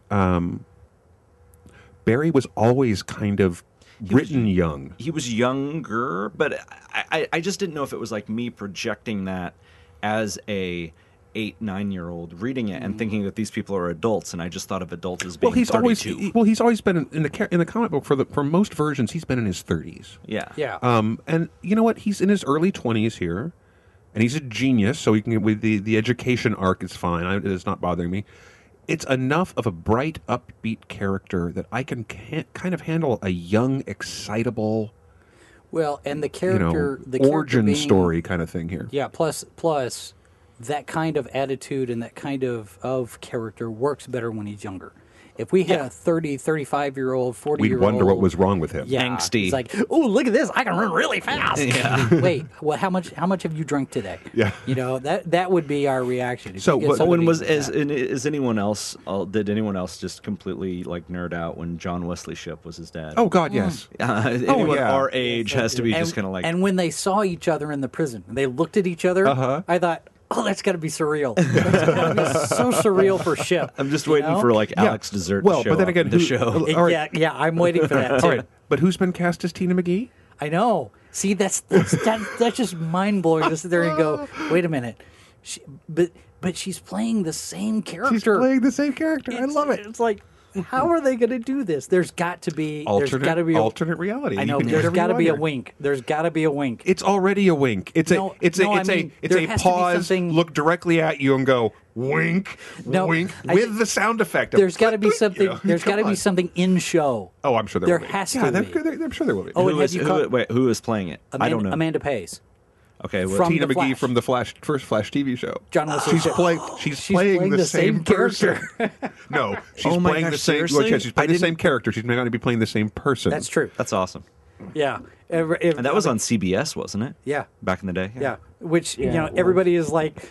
Barry was always kind of written young. He was younger, but I just didn't know if it was like me projecting that as a 8-9-year-old reading it and thinking that these people are adults, and I just thought of adults as being Well, he's 32. always been in the comic book for most versions. He's been in his 30s. Yeah. Yeah. And you know what? He's in his early 20s here, and he's a genius. So he can with the education arc is fine. It's not bothering me. It's enough of a bright, upbeat character that I can kind of handle a young, excitable, Well, and the character, the origin character being, story kind of thing here. Yeah. Plus, that kind of attitude and that kind of character works better when he's younger. if we had a 30, 35-year-old, 40-year-old... We'd wonder what was wrong with him. Yeah, Angsty. It's like, oh, look at this. I can run really fast. Yeah. Wait, well, how much have you drunk today? Yeah. You know, that would be our reaction. If So you get what- somebody was like is, that. is anyone else? Did anyone else just completely like nerd out when John Wesley Shipp was his dad? Oh God, yes. Anyone yeah. our age has to be just kind of like. And when they saw each other in the prison, they looked at each other. I thought, oh, that's got to be surreal. That's got to be so surreal for Ship. I'm just you waiting know? for like Yeah. Alex Dessert. Well, to show but then up again, in the who- show. all right. Yeah, I'm waiting for that too. All right, but who's been cast as Tina McGee? I know. See, that's just mind blowing to sit there and go, wait a minute, but she's playing the same character. She's playing the same character. I love it. It's like, how are they going to do this? There's got to be Alternate reality. I You know. can do There's whatever got to you be a want here. wink. There's got to be a wink. It's already a wink. It's No, a it's no, a I mean, it's there a has to be pause. something- Look directly at you and go wink, No, wink I with think the sound effect. Of There's got to be you something. know, There's got to come be on. something in show. Oh, I'm sure there will be. has yeah, to be. I'm sure there will be. Oh, and Who have is, you who, caught- wait, who is playing it? I don't know. Amanda Pays. Okay, well, from Tina The McGee Flash. from the first Flash TV show. John Wesley Shipp. She's playing the same person. No, she's Oh my playing gosh, the same. Well, seriously? yeah, she's playing I the same character. She's not going to be playing the same person. That's true. that's awesome. Yeah. And that was on CBS, wasn't it? Yeah. Back in the day. Yeah. Which, Yeah, you know, it was. everybody is like,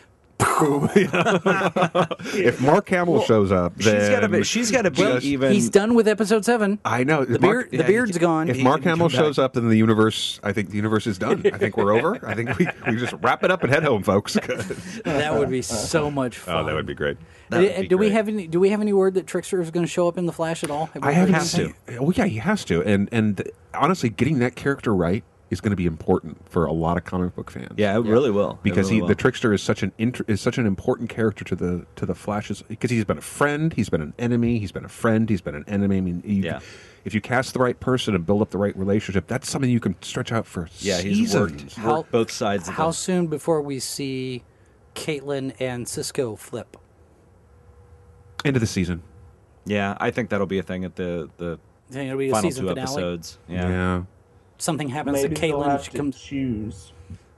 If Mark Hamill shows up, then She's got to be Just- even. he's done with episode 7. I know The beard's gone. If Mark can Hamill come back. shows up, then the universe. I think the universe is done. I think we're over. I think we just wrap it up and head home, folks. That would be so much fun. Oh, that would be great. That would be Do we great. have any? Do we have any word that Trickster is going to show up in the Flash at all? Have we I heard haven't anything? seen. Oh yeah, he has to. And honestly, getting that character right is going to be important for a lot of comic book fans. Yeah, it really will. because It really will. the Trickster is such an important character to the Flash's, because he's been a friend, he's been an enemy, he's been a friend, he's been an enemy. I mean, if you cast the right person and build up the right relationship, that's something you can stretch out for Yeah, he's seasons. worked both sides. How of soon before we see Caitlin and Cisco flip? End of the season. Yeah, I think that'll be a thing at the You think it'll be a final season two finale? episodes. Yeah. Something happens Maybe to they'll Caitlin. have She to comes. choose.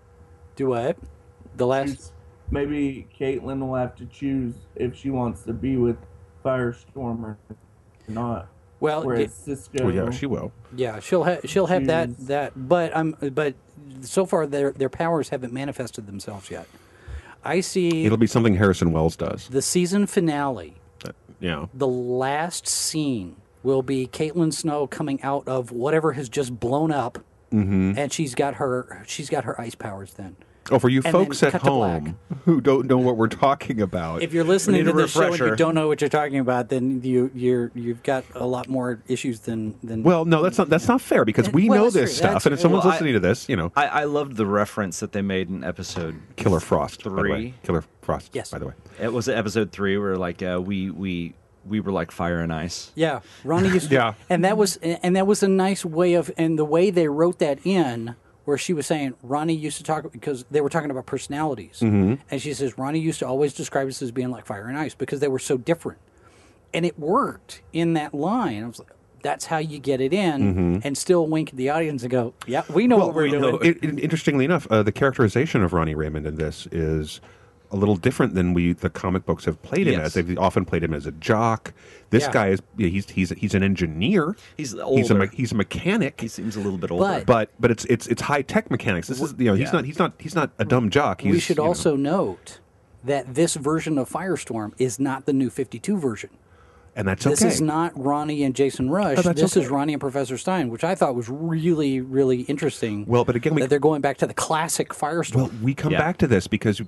Do what? The last. Choose- Maybe Caitlin will have to choose if she wants to be with Firestorm or not. Well, Whereas Cisco, Well, yeah, she will. yeah, she'll have that Choose. but so far their powers haven't manifested themselves yet. I see It'll be something Harrison Wells does. the season finale. Yeah. The last scene will be Caitlin Snow coming out of whatever has just blown up, and she's got her ice powers then. Oh, for you And folks then at cut to black. home who don't know what we're talking about, If you're listening need to a this show and you refresher. don't know what you're talking about, then you've got a lot more issues than. well, no, that's not fair because we Well, know that's this true. stuff, That's and if true. someone's Well, listening to this, you know, I loved the reference that they made in episode Killer Frost, by the way. 3. Killer Frost, Yes. by the way. It was episode 3 where like we were like fire and ice. Yeah, Ronnie used to, Yeah. and that was a nice way of, and the way they wrote that in, where she was saying Ronnie used to talk, because they were talking about personalities, and she says Ronnie used to always describe us as being like fire and ice because they were so different, and it worked in that line. I was like, that's how you get it in, and still wink at the audience and go, yeah, we know what we're doing. Interestingly enough, the characterization of Ronnie Raymond in this is a little different than the comic books have played him Yes. as. They've often played him as a jock. This Yeah. guy is he's an engineer. He's He's older. he's a mechanic. He seems a little bit older. But- but it's high tech mechanics. This is Yeah. he's not a dumb jock. We should also note that this version of Firestorm is not the new 52 version. and that's okay. This is not Ronnie and Jason Rush. Oh, that's This okay. is Ronnie and Professor Stein, which I thought was really, really interesting. Well, but again, that they're going back to the classic Firestorm. Well, we come Yeah. back to this because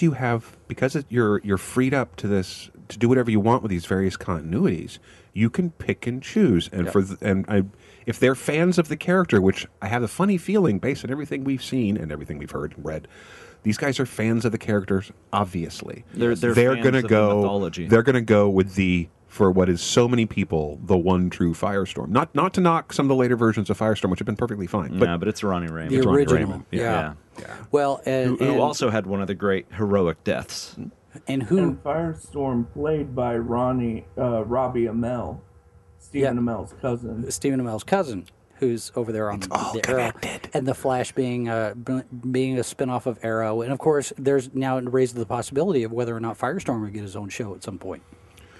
you're freed up to this to do whatever you want with these various continuities. You can pick and choose, and if they're fans of the character, which I have a funny feeling based on everything we've seen and everything we've heard and read, these guys are fans of the characters. Obviously, They're fans gonna of the go. mythology. They're going to go with for what is so many people the one true Firestorm. Not to knock some of the later versions of Firestorm, which have been perfectly fine, but it's Ronnie Raymond. the Ronnie original. Raymond. Yeah. Yeah. Well, Who also had one of the great heroic deaths. and who and Firestorm played by Robbie Amell, Stephen Yeah. Amell's cousin. Stephen Amell's cousin, who's over there on the Arrow, and the Flash being a spinoff of Arrow, and of course, there's now raised the possibility of whether or not Firestorm would get his own show at some point.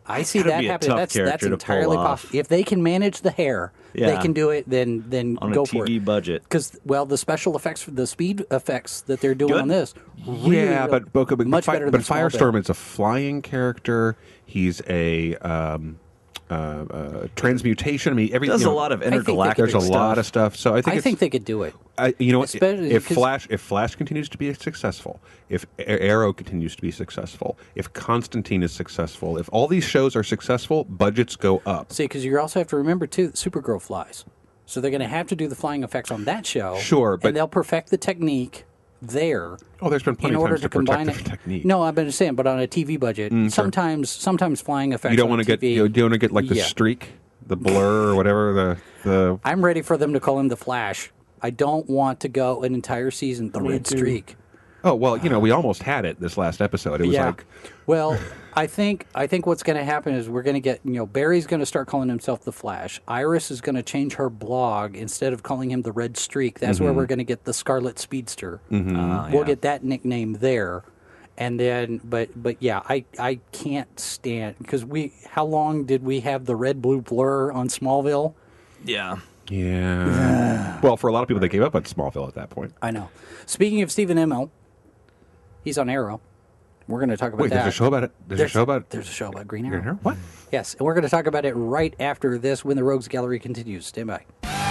I see that happening. That's entirely possible. If they can manage the hair, they can do it. Then on go a for it. TV budget. Because the special effects, the speed effects that they're doing on this, but much better than Firestorm is a flying character. He's a transmutation. I mean, does a lot of intergalactic. There's a lot of stuff. So I think they could do it. You know, if Flash continues to be successful, if Arrow continues to be successful, if Constantine is successful, if all these shows are successful, budgets go up. See, because you also have to remember too, Supergirl flies, so they're going to have to do the flying effects on that show. Sure, but and they'll perfect the technique there. Oh, there's been plenty of times to combine the technique. No, I've been saying, but on a TV budget, sometimes flying effects. You don't want to get. You don't want to get like the streak, the blur, or whatever. The I'm ready for them to call him the Flash. I don't want to go an entire season the red streak. Oh well, we almost had it this last episode. It was like, well, I think what's going to happen is we're going to get Barry's going to start calling himself the Flash. Iris is going to change her blog instead of calling him the Red Streak. That's where we're going to get the Scarlet Speedster. We'll get that nickname there, and then but yeah, I can't stand because how long did we have the red blue blur on Smallville? Yeah. Well, for a lot of people, they gave up on Smallville at that point. I know. Speaking of Stephen Amell, he's on Arrow. We're going to talk about that. Wait, there's a show about it? There's a show about Green Arrow. What? Yes, and we're going to talk about it right after this when the Rogues Gallery continues. Stand by.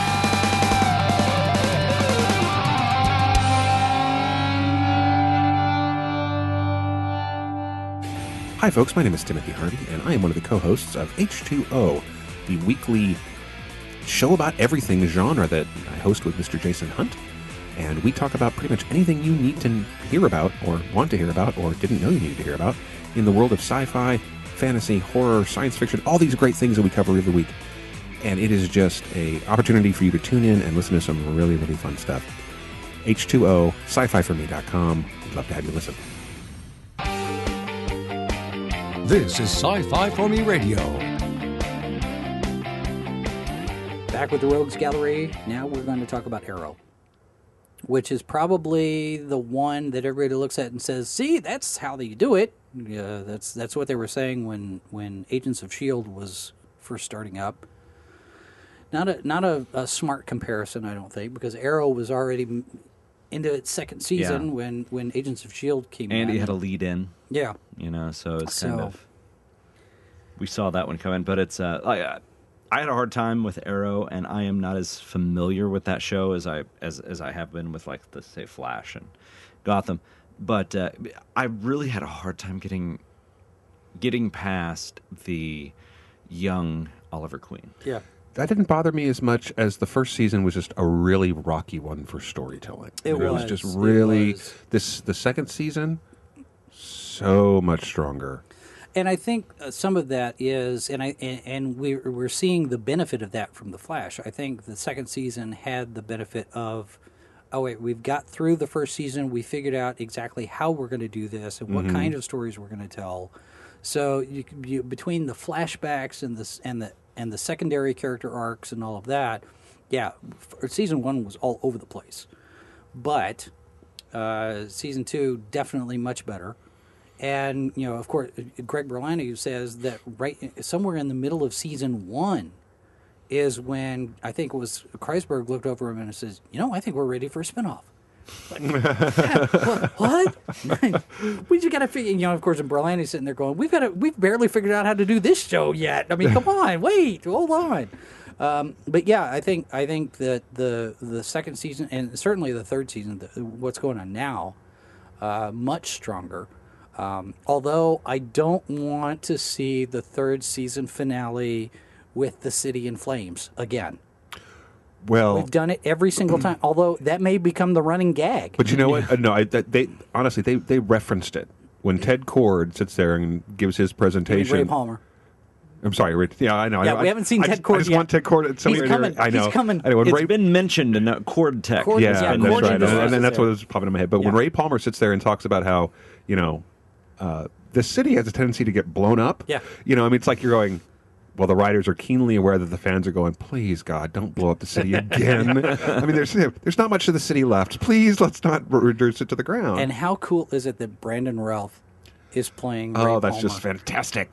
Hi, folks. My name is Timothy Hardy, and I am one of the co-hosts of H2O, the weekly show about everything genre that I host with Mr. Jason Hunt. And we talk about pretty much anything you need to hear about, or want to hear about, or didn't know you needed to hear about in the world of sci-fi, fantasy, horror, science fiction, all these great things that we cover every week. And it is just an opportunity for you to tune in and listen to some really, really fun stuff. H2O, sci-fi4me.com. We'd love to have you listen. This is Sci-Fi for Me Radio. Back with the Rogues Gallery. Now we're going to talk about Arrow, which is probably the one that everybody looks at and says, "See, that's how they do it." Yeah, that's what they were saying when Agents of S.H.I.E.L.D. was first starting up. Not a smart comparison, I don't think, because Arrow was already into its second season when Agents of S.H.I.E.L.D. came in. Andy had a lead in. Yeah. So it's kind of... We saw that one coming, but it's... I had a hard time with Arrow, and I am not as familiar with that show as I have been with, like, say, Flash and Gotham. But I really had a hard time getting past the young Oliver Queen. Yeah. That didn't bother me as much as the first season was just a really rocky one for storytelling. It was just really... The second season, so much stronger. And I think some of that is, and we're seeing the benefit of that from The Flash. I think the second season had the benefit of, we've got through the first season, we figured out exactly how we're going to do this and what kind of stories we're going to tell. So you between the flashbacks and the secondary character arcs and all of that, season 1 was all over the place, but season 2 definitely much better. And, of course, Greg Berlanti says that right somewhere in the middle of season 1 is when I think it was Kreisberg looked over him and says, I think we're ready for a spinoff. Like, what? We just got to figure, of course, and Berlanti's sitting there going, we've barely figured out how to do this show yet. I mean, come on, wait, hold on. But yeah, I think that the second season and certainly the third season, what's going on now, much stronger. Although I don't want to see the third season finale with the city in flames again. Well, we've done it every single time. Although that may become the running gag. But you know what? No, they honestly they referenced it when Ted Kord sits there and gives his presentation. Ray Palmer. I'm sorry. Yeah, I know. Yeah, we haven't seen Ted Kord yet. I just want Ted Kord. He's coming. I know. He's coming. Anyway, it's been mentioned in Kord Tech. That's right. And that's what was popping in my head. But when Ray Palmer sits there and talks about how, the city has a tendency to get blown up. Yeah. It's like you're going, well, the writers are keenly aware that the fans are going, please, God, don't blow up the city again. I mean, there's not much of the city left. Please, let's not reduce it to the ground. And how cool is it that Brandon Routh is playing Ray Palmer? That's just fantastic.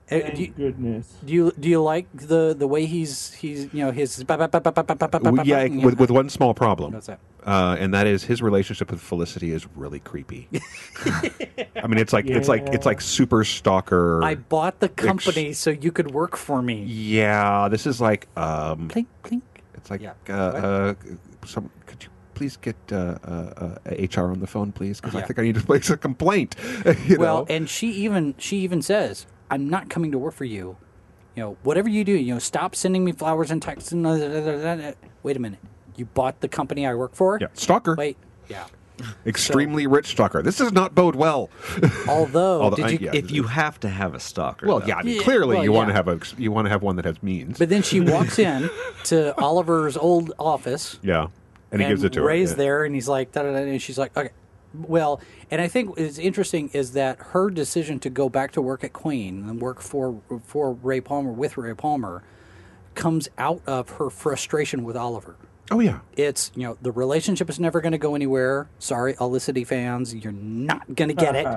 Thank goodness. Do you like the way he's his Yeah, with one small problem. What's that? And that is his relationship with Felicity is really creepy. I mean, it's like super stalker. I bought the company so you could work for me. Yeah, this is like Clink clink. it's like could you please get HR on the phone, please? Because I think I need to place a complaint. And she even says, "I'm not coming to work for you. Whatever you do, stop sending me flowers and texts." Wait a minute. You bought the company I work for? Yeah, stalker. Wait, yeah. Extremely rich stalker. This does not bode well. Although if you have to have a stalker, well, though. yeah, I mean, clearly you want to have one that has means. But then she walks in to Oliver's old office. Yeah, and he gives it to her. Ray's there, and he's like, da-da-da, and she's like, okay. Well, and I think what's interesting is that her decision to go back to work at Queen and work for Ray Palmer, with Ray Palmer, comes out of her frustration with Oliver. Oh, yeah. It's, the relationship is never going to go anywhere. Sorry, Olicity fans, you're not going to get it.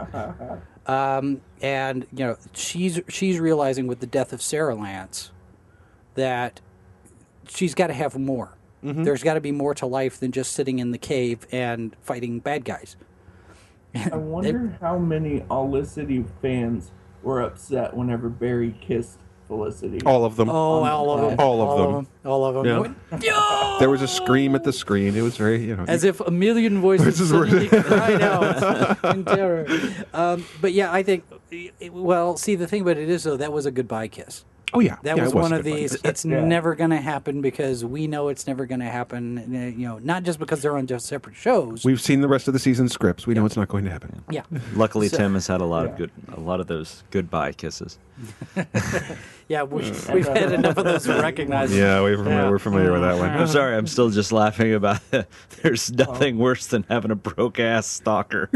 And, she's realizing with the death of Sarah Lance that she's got to have more. Mm-hmm. There's got to be more to life than just sitting in the cave and fighting bad guys. I wonder how many Olicity fans were upset whenever Barry kissed Felicity. All of them. Oh, all of them. All of them. Yeah. There was a scream at the screen. It was very, as if a million voices suddenly cried out in terror. But yeah, I think. See, the thing about it is, though, that was a goodbye kiss. Oh yeah, that was one of these. It's never going to happen because we know it's never going to happen. Not just because they're on just separate shows. We've seen the rest of the season scripts. We know it's not going to happen. Yeah. Luckily, Tim has had a lot of those goodbye kisses. Yeah, we've had enough of those to recognize. Yeah, we're familiar with that one. I'm sorry, I'm still just laughing about it. There's nothing worse than having a broke-ass stalker.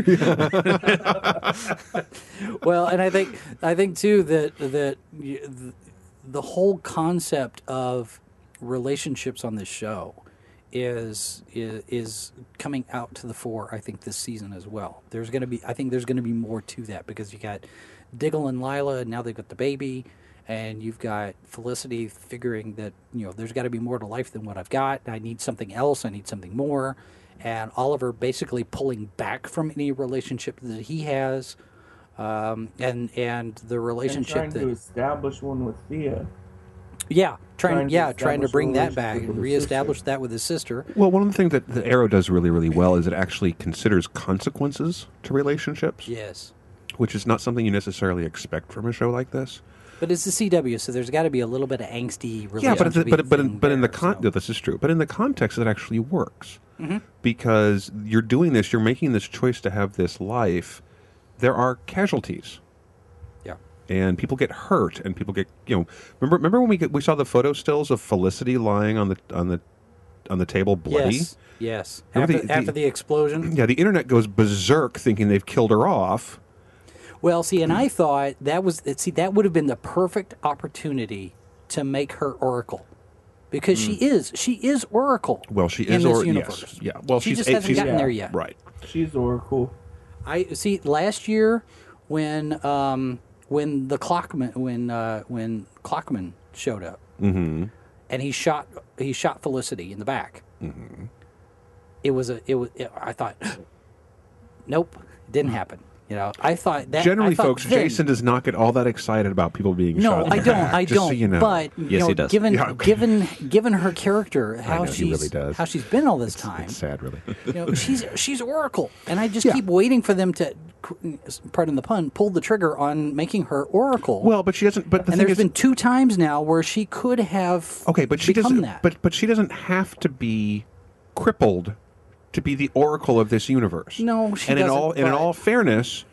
Well, and I think too that the whole concept of relationships on this show is coming out to the fore. I think this season as well. There's going to be more to that because you got Diggle and Lila, and now they've got the baby, and you've got Felicity figuring that there's got to be more to life than what I've got. I need something else. I need something more. And Oliver basically pulling back from any relationship that he has, and the relationship and trying to establish one with Thea. Yeah, trying to bring that back and reestablish that with his sister. Well, one of the things that the Arrow does really, really well is it actually considers consequences to relationships. Yes. Which is not something you necessarily expect from a show like this. But it's the CW, so there's got to be a little bit of angsty relationship. Yeah, this is true. But in the context, it actually works because you're doing this. You're making this choice to have this life. There are casualties. Yeah, and people get hurt, and people get Remember when we saw the photo stills of Felicity lying on the table, bloody. Yes. After the explosion. Yeah, the internet goes berserk, thinking they've killed her off. Well, see, and I thought that would have been the perfect opportunity to make her Oracle, because she is Oracle. Well, she in is this universe. Yes, yeah. Well, she just hasn't gotten there yet. Right. She's Oracle. I see. Last year, when the Clockman when Clockman showed up, and he shot Felicity in the back. Mm-hmm. I thought, nope, it didn't happen. I thought that. Generally, folks, Jason does not get all that excited about people being shot. No, I don't. I don't. So you know. But yes, he does. Given her character, how she's been all this time, it's sad, really. She's Oracle, and I just keep waiting for them to, pardon the pun, pull the trigger on making her Oracle. Well, but she doesn't. But there's been 2 times now where she could have. Okay, but she doesn't. That. But she doesn't have to be crippled to be the Oracle of this universe. No, she doesn't. In all fairness,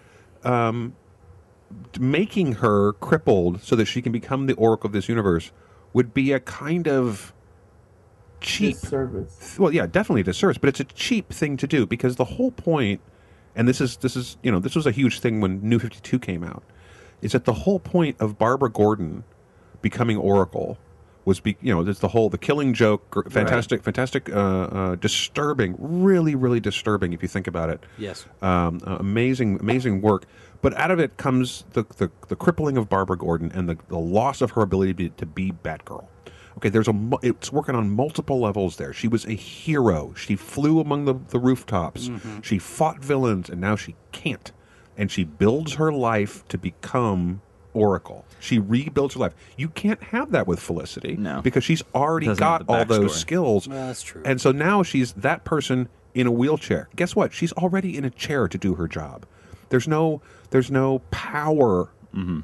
making her crippled so that she can become the Oracle of this universe would be a kind of cheap disservice. Well, yeah, definitely a disservice, but it's a cheap thing to do because the whole point, and this was a huge thing when New 52 came out, is that the whole point of Barbara Gordon becoming Oracle was the Killing Joke, fantastic, disturbing, really, really disturbing if you think about it. Yes. Amazing work. But out of it comes the crippling of Barbara Gordon and the loss of her ability to be Batgirl. Okay, it's working on multiple levels there. She was a hero. She flew among the rooftops. Mm-hmm. She fought villains, and now she can't. And she builds her life to become Oracle. She rebuilds her life. You can't have that with Felicity. No. Because she's already got all those skills. Well, that's true. And so now she's that person in a wheelchair. Guess what? She's already in a chair to do her job. There's no power. Mm-hmm.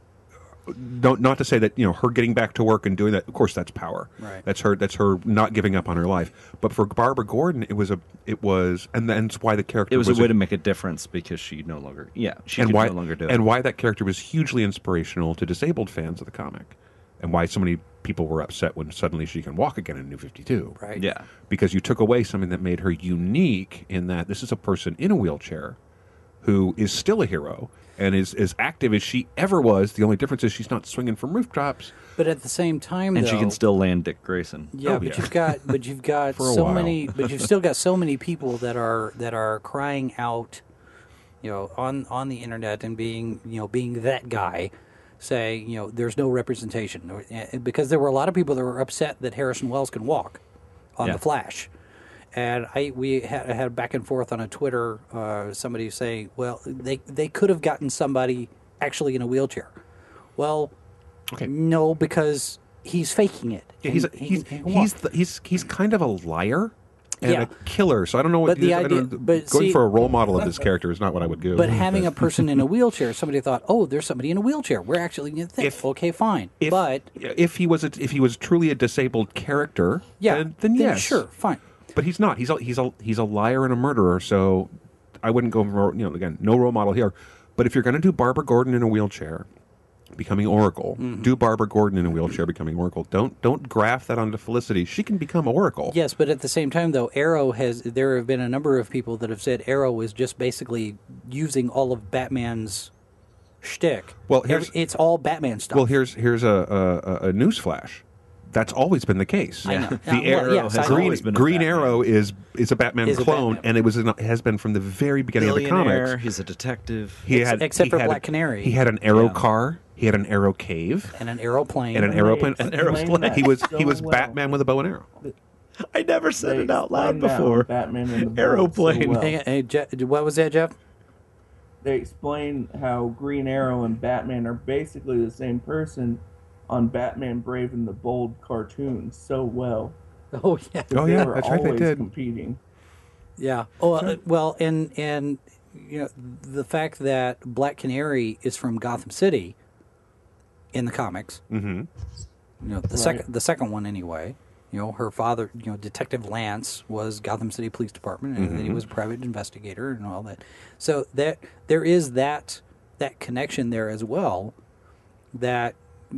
Not to say that her getting back to work and doing that. Of course, that's power. Right. That's her not giving up on her life. But for Barbara Gordon, it was, and that's why the character. It was a way to make a difference because she no longer. Yeah, she could no longer do it. And why that character was hugely inspirational to disabled fans of the comic, and why so many people were upset when suddenly she can walk again in New 52. Right. Yeah. Because you took away something that made her unique in that this is a person in a wheelchair who is still a hero and is as active as she ever was. The only difference is she's not swinging from rooftops. But at the same time, and she can still land Dick Grayson. Yeah, you've got so many, but you've still got so many people that are crying out, on the internet and being that guy, say there's no representation, because there were a lot of people that were upset that Harrison Wells can walk on the Flash. And we had back and forth on a Twitter, somebody saying, well, they could have gotten somebody actually in a wheelchair. Well, no, because he's faking it. Yeah, he's kind of a liar and a killer. So I don't know what going for a role model of this character is not what I would do. But having a person in a wheelchair, somebody thought, oh, there's somebody in a wheelchair. We're actually going to think, okay, fine. If he was truly a disabled character, then yes, sure, fine. But he's not. He's a liar and a murderer. So I wouldn't go for again, no role model here. But if you're going to do Barbara Gordon in a wheelchair becoming Oracle, do Barbara Gordon in a wheelchair becoming Oracle. Don't graft that onto Felicity. She can become Oracle. Yes, but at the same time, though, there have been a number of people that have said Arrow is just basically using all of Batman's shtick. Well, it's all Batman stuff. Well, here's a news flash. That's always been the case. I know. The Arrow has always been Green Arrow is a Batman clone, and it has been from the very beginning of the comics. He's a detective. Except for Black Canary. He had an Arrow car. He had an Arrow cave and an aeroplane. And an aeroplane. He was Batman with a bow and arrow. I never said it out loud before. Batman and the aeroplane. So hey, what was that, Jeff? They explain how Green Arrow and Batman are basically the same person on Batman Brave and the Bold cartoons so well. Oh yeah. That's right. They did. Competing. Yeah. Oh well, and the fact that Black Canary is from Gotham City in the comics. Mm-hmm. The second one anyway. Her father, Detective Lance was Gotham City Police Department, and he was a private investigator and all that. So there is that connection there as well. That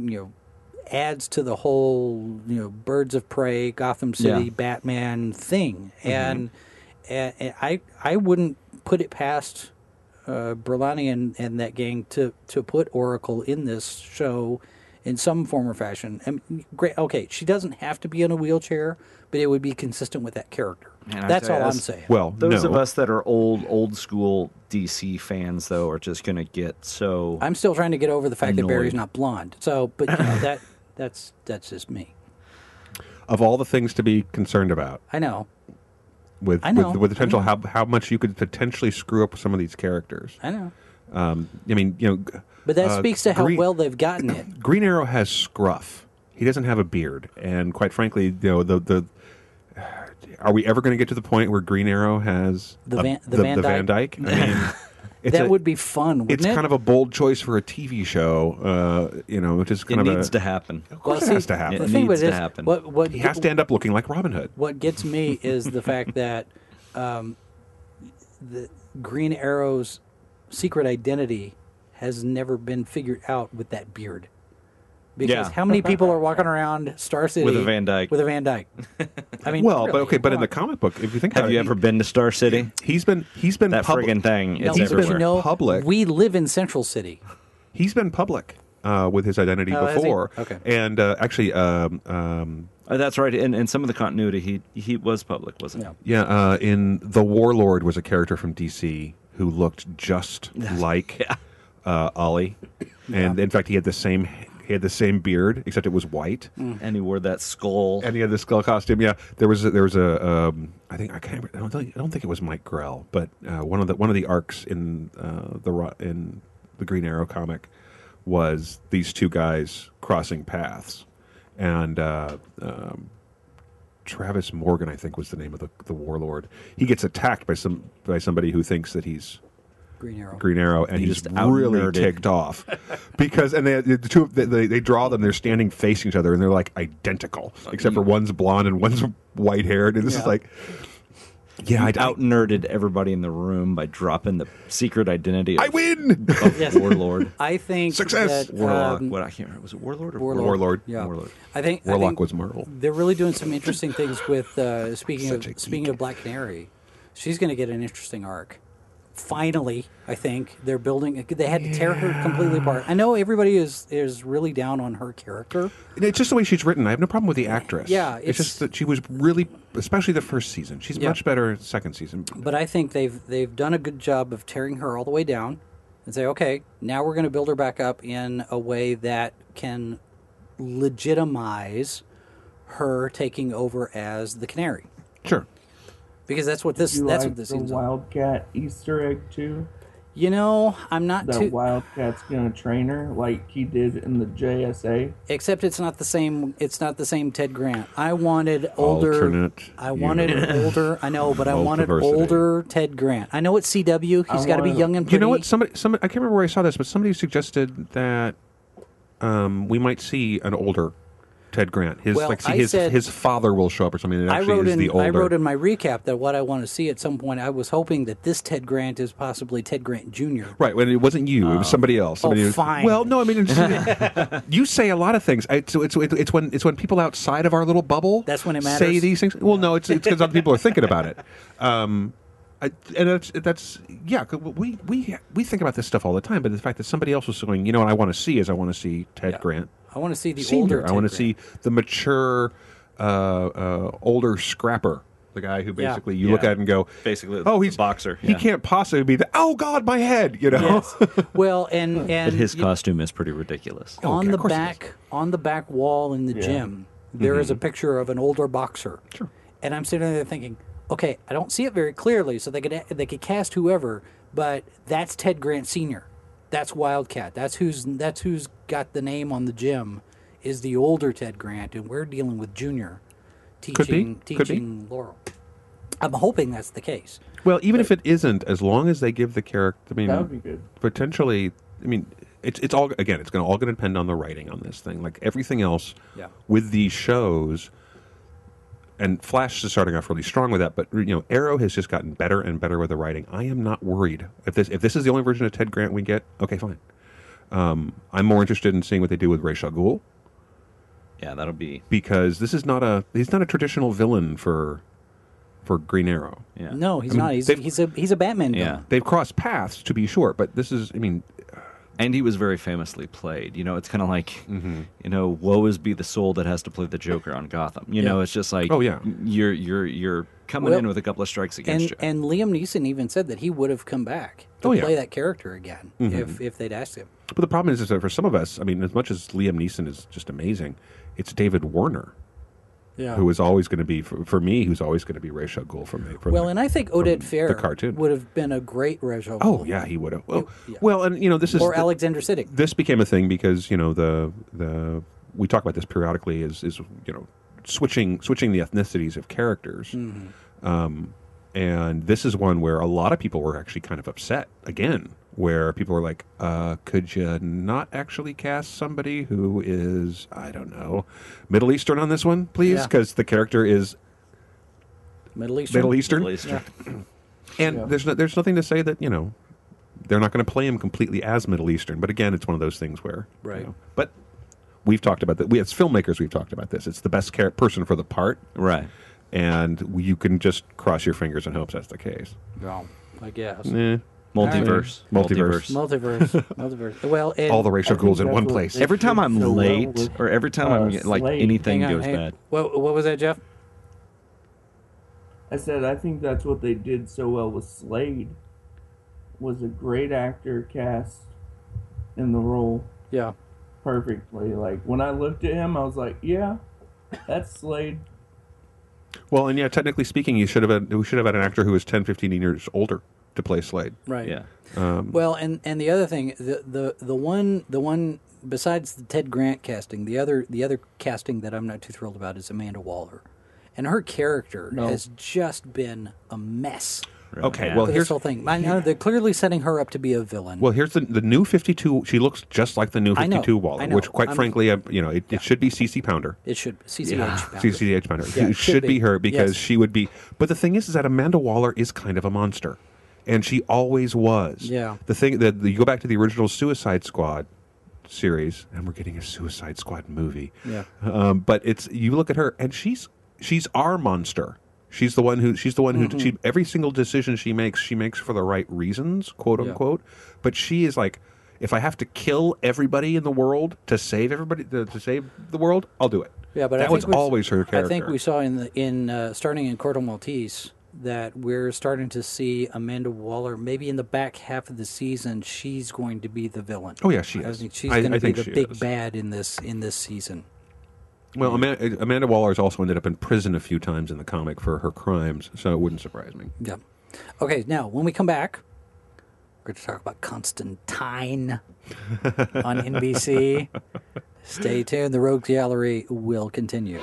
adds to the whole Birds of Prey, Gotham City, Batman thing, and I wouldn't put it past Berlanti and that gang to put Oracle in this show in some form or fashion. And great, okay, she doesn't have to be in a wheelchair, but it would be consistent with that character. That's all I'm saying. Well, those of us that are old school DC fans, though, are just going to get so. I'm still trying to get over the fact annoyed. that Barry's not blonde. So, but that's just me. Of all the things to be concerned about, I know. With the potential how much you could potentially screw up some of these characters. I know. But that speaks to how well they've gotten it. Green Arrow has scruff. He doesn't have a beard, and quite frankly, are we ever going to get to the point where Green Arrow has the Van Dyke? I mean, that would be fun, wouldn't it? It's kind of a bold choice for a TV show, which is kind it of needs to happen. Of course, it has to happen. It needs to happen. He has to end up looking like Robin Hood. What gets me is the fact that the Green Arrow's secret identity has never been figured out with that beard. Because how many people are walking around Star City with a Van Dyke? I mean, well, really, but in the comic book, if you think, have you ever been to Star City? He's been that friggin' thing. It's everywhere. Public. We live in Central City. He's been public with his identity before. Okay. And actually, that's right. In some of the continuity, he was public, wasn't he? Yeah. In The Warlord was a character from DC who looked just like Ollie, and in fact, he had the same beard, except it was white, and he wore that skull, and he had the skull costume. Yeah, there was a I think I can't remember, I don't think it was Mike Grell, but one of the arcs in the Green Arrow comic was these two guys crossing paths, and Travis Morgan, I think, was the name of the warlord. He gets attacked by somebody who thinks that he's Green Arrow, and he's really ticked off because they draw them. They're standing facing each other, and they're like identical, except for one's blonde and one's white haired. And this is like, I out-nerded everybody in the room by dropping the secret identity. I win. Of Warlord. I think success. That, Warlock. What I can't remember. Was it Warlord or Warlord? Yeah. Warlord. I think Warlock was Marvel. They're really doing some interesting things with speaking of Black Canary. She's going to get an interesting arc. Finally, I think they're building. They had to tear her completely apart. I know everybody is really down on her character. It's just the way she's written. I have no problem with the actress. Yeah, it's just that she was really, especially the first season. She's much better second season. But I think they've done a good job of tearing her all the way down and say, okay, now we're going to build her back up in a way that can legitimize her taking over as the Canary. Sure. Because that's what this the seems Wildcat Easter egg too. You know, I'm not that Wildcat's gonna train her like he did in the JSA. Except it's not the same. It's not the same Ted Grant. I wanted older. Alternate. I wanted older. I know, but I wanted older Ted Grant. I know it's CW. He's got to be young and pretty. You know what? Somebody. I can't remember where I saw this, but somebody suggested that we might see an older Ted Grant. His father will show up or something. I wrote in my recap that what I want to see at some point. I was hoping that this Ted Grant is possibly Ted Grant Jr. Right. When it wasn't you, it was somebody else. Fine. Well, no, I mean, you say a lot of things. So it's when people outside of our little bubble that's when it matters. Say these things. Well, no, it's because other people are thinking about it. We think about this stuff all the time, but the fact that somebody else was going, you know what I want to see Ted Grant. I want to see the Senior. older Ted I want to Grant. see the mature, older scrapper. The guy who basically you look at and go, basically, he's a boxer. He can't possibly be oh God, my head, you know. Yes. Well, and but his costume is pretty ridiculous. On the back wall in the gym, there is a picture of an older boxer. Sure. And I'm sitting there thinking, okay, I don't see it very clearly, so they could cast whoever, but that's Ted Grant Sr. That's Wildcat. That's who's got the name on the gym is the older Ted Grant, and we're dealing with Junior teaching Laurel. I'm hoping that's the case. Well, even if it isn't, as long as they give the character, I mean, that would be good. Potentially, I mean, it's all again, it's all going to depend on the writing on this thing, like everything else with these shows. And Flash is starting off really strong with that, but Arrow has just gotten better and better with the writing. I am not worried if this is the only version of Ted Grant we get. Okay, fine. I'm more interested in seeing what they do with Ra's al Ghul. Yeah, that'll be because he's not a traditional villain for Green Arrow. Yeah. No, he's not. He's a Batman villain. Yeah, they've crossed paths to be sure, but this is, I mean. And he was very famously played. It's kind of like, woe is be the soul that has to play the Joker on Gotham. You know, it's just like, you're coming in with a couple of strikes against you. And Liam Neeson even said that he would have come back to play that character again if they'd asked him. But the problem is that for some of us, I mean, as much as Liam Neeson is just amazing, it's David Warner. Yeah. Who is always going to be, for me, who's always going to be Ra's al Ghul from and I think Oded Fehr the cartoon would have been a great Ra's al Ghul. Oh, yeah, he would have. Well, and, this is... Or Alexander Siddig. This became a thing because, we talk about this periodically is switching the ethnicities of characters. Mm-hmm. And this is one where a lot of people were actually kind of upset, again, where people were like, could you not actually cast somebody who is, I don't know, Middle Eastern on this one, please? Because the character is Middle Eastern. Yeah. And there's nothing to say that, they're not going to play him completely as Middle Eastern. But again, it's one of those things where, but we've talked about that. As filmmakers, we've talked about this. It's the best person for the part. Right. And you can just cross your fingers and hope that's the case. Well, I guess. Multiverse. Well, all the Ra's al Ghul's in one place. Every time I'm late, or every time I'm like anything goes bad. What was that, Jeff? I said I think that's what they did so well with Slade. Was a great actor cast in the role. Yeah. Perfectly. Like, when I looked at him, I was like, yeah, that's Slade. Well, and yeah, technically speaking, we should have had an actor who was 10, 15 years older to play Slade. Right. Yeah. Well, and the other thing, the one besides the Ted Grant casting, the other casting that I'm not too thrilled about is Amanda Waller, and her character has just been a mess. Okay, Yeah. well, This here's whole thing. I know they're clearly setting her up to be a villain. well, here's the new 52. She looks just like the new I know, 52 Waller, I know. which, quite frankly, it should be CC Pounder. It should CCH. CCH Pounder. Yeah, It should be her because Yes. she would be. But the thing is that Amanda Waller is kind of a monster, and she always was. Yeah. The thing that you go back to the original Suicide Squad series, and we're getting a Suicide Squad movie. Yeah. But it's you look at her, and she's our monster. She's the one who she, every single decision she makes for the right reasons, quote unquote. But she is like, if I have to kill everybody in the world to save everybody to save the world, I'll do it. Yeah, but that was always her character. I think we saw in starting in Corto Maltese that we're starting to see Amanda Waller. Maybe in the back half of the season, she's going to be the villain. Oh yeah, she is. I think she's going to be think the she big is. bad in this season. Well, Amanda Waller has also ended up in prison a few times in the comic for her crimes, so it wouldn't surprise me. Yeah. Okay, now when we come back, we're going to talk about Constantine on NBC. Stay tuned. The Rogues Gallery will continue.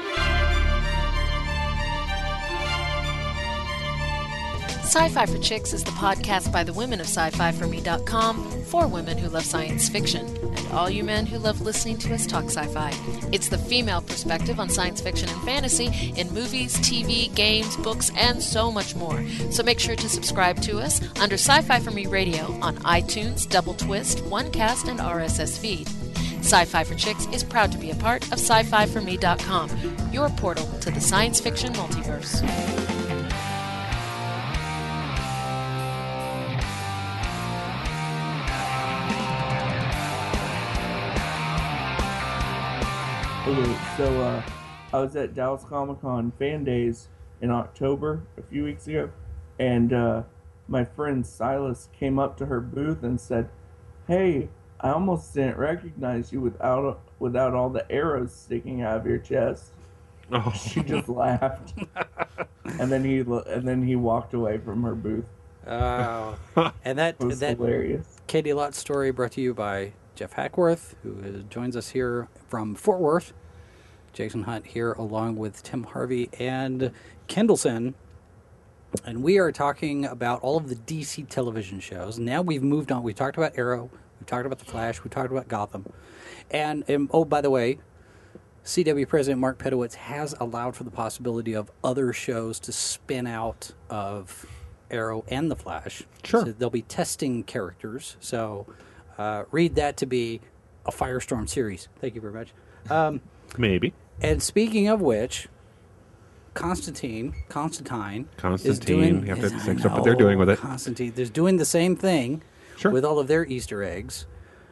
Sci-Fi for Chicks is the podcast by the women of sci-fi4me.com for women who love science fiction and all you men who love listening to us talk sci-fi. It's the female perspective on science fiction and fantasy in movies, TV, games, books, and so much more. So make sure to subscribe to us under Sci-Fi for Me Radio on iTunes, Double Twist, OneCast, and RSS feed. Sci-Fi for Chicks is proud to be a part of sci-fi4me.com, your portal to the science fiction multiverse. Okay, so I was at Dallas Comic Con Fan Days in October a few weeks ago, and my friend Silas came up to her booth and said, "Hey, I almost didn't recognize you without all the arrows sticking out of your chest." Oh. She just laughed, and then he walked away from her booth. Oh, and that It was hilarious. Katie Lott's story brought to you by Jeff Hackworth, who joins us here from Fort Worth. Jason Hunt here, along with Tim Harvey and Kendallson. And we are talking about all of the DC television shows. Now we've moved on. We talked about Arrow. We talked about The Flash. We talked about Gotham. And oh, by the way, CW President Mark Pedowitz has allowed for the possibility of other shows to spin out of Arrow and The Flash. Sure. So they'll be testing characters. So read that to be a Firestorm series. Thank you very much. Maybe. And speaking of which, Constantine is doing. You have to think what they're doing with it. Constantine, they're doing the same thing Sure. with all of their Easter eggs.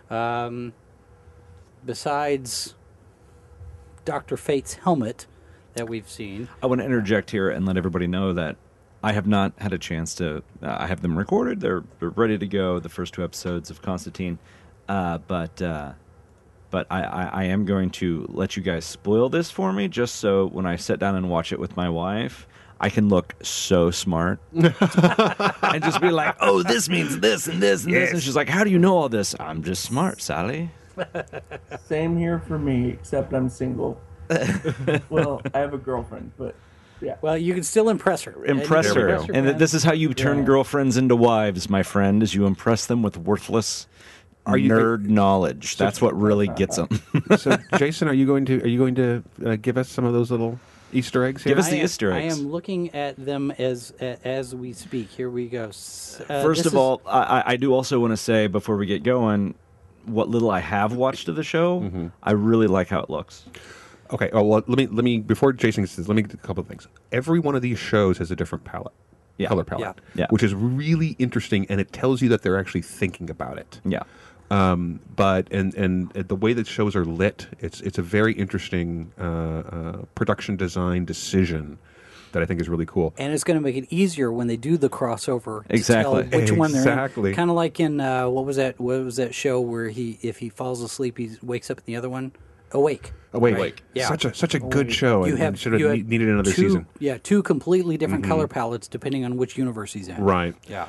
Besides Dr. Fate's helmet that we've seen. I want to interject here and let everybody know that I have not had a chance to. I have them recorded. They're ready to go. The first 2 episodes of Constantine, but I am going to let you guys spoil this for me, just so when I sit down and watch it with my wife, I can look so smart and just be like, "Oh, this means this and this and this," and she's like, "How do you know all this?" I'm just smart, Sally. Same here for me, except I'm single. Well, I have a girlfriend, but yeah. Well, you can still impress her. Impress her, and this is how you turn girlfriends into wives, my friend. Is you impress them with worthless nerd knowledge. That's what really gets them. So, Jason, are you going to give us some of those little Easter eggs here? Give us the Easter eggs. I am looking at them as we speak. Here we go. First of all, I do also want to say before we get going, what little I have watched of the show, I really like how it looks. Okay. Oh, well, let me before Jason says, let me get a couple of things. Every one of these shows has a different palette. Yeah. Color palette, Yeah. which is really interesting, and it tells you that they're actually thinking about it. Yeah. But the way that shows are lit, it's a very interesting production design decision that I think is really cool. And it's going to make it easier when they do the crossover Exactly. to tell which one they're in. Exactly. Kind of like in what was that show where if he falls asleep he wakes up in the other one? Awake. Awake. Yeah. Such a good show. You and should have needed another season. Yeah, two completely different color palettes depending on which universe he's in. Right. Yeah.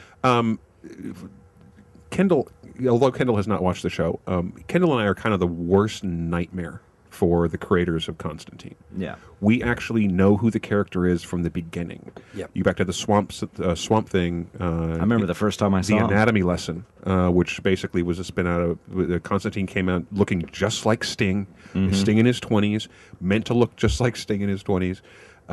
Kendall, although Kendall has not watched the show, Kendall and I are kind of the worst nightmare for the creators of Constantine. Yeah. We actually know who the character is from the beginning. Yep. You back to the Swamp Thing. I remember the first time I saw the him. Anatomy lesson, which basically was a spin out of Constantine came out looking just like Sting, Sting in his 20s, meant to look just like Sting in his 20s.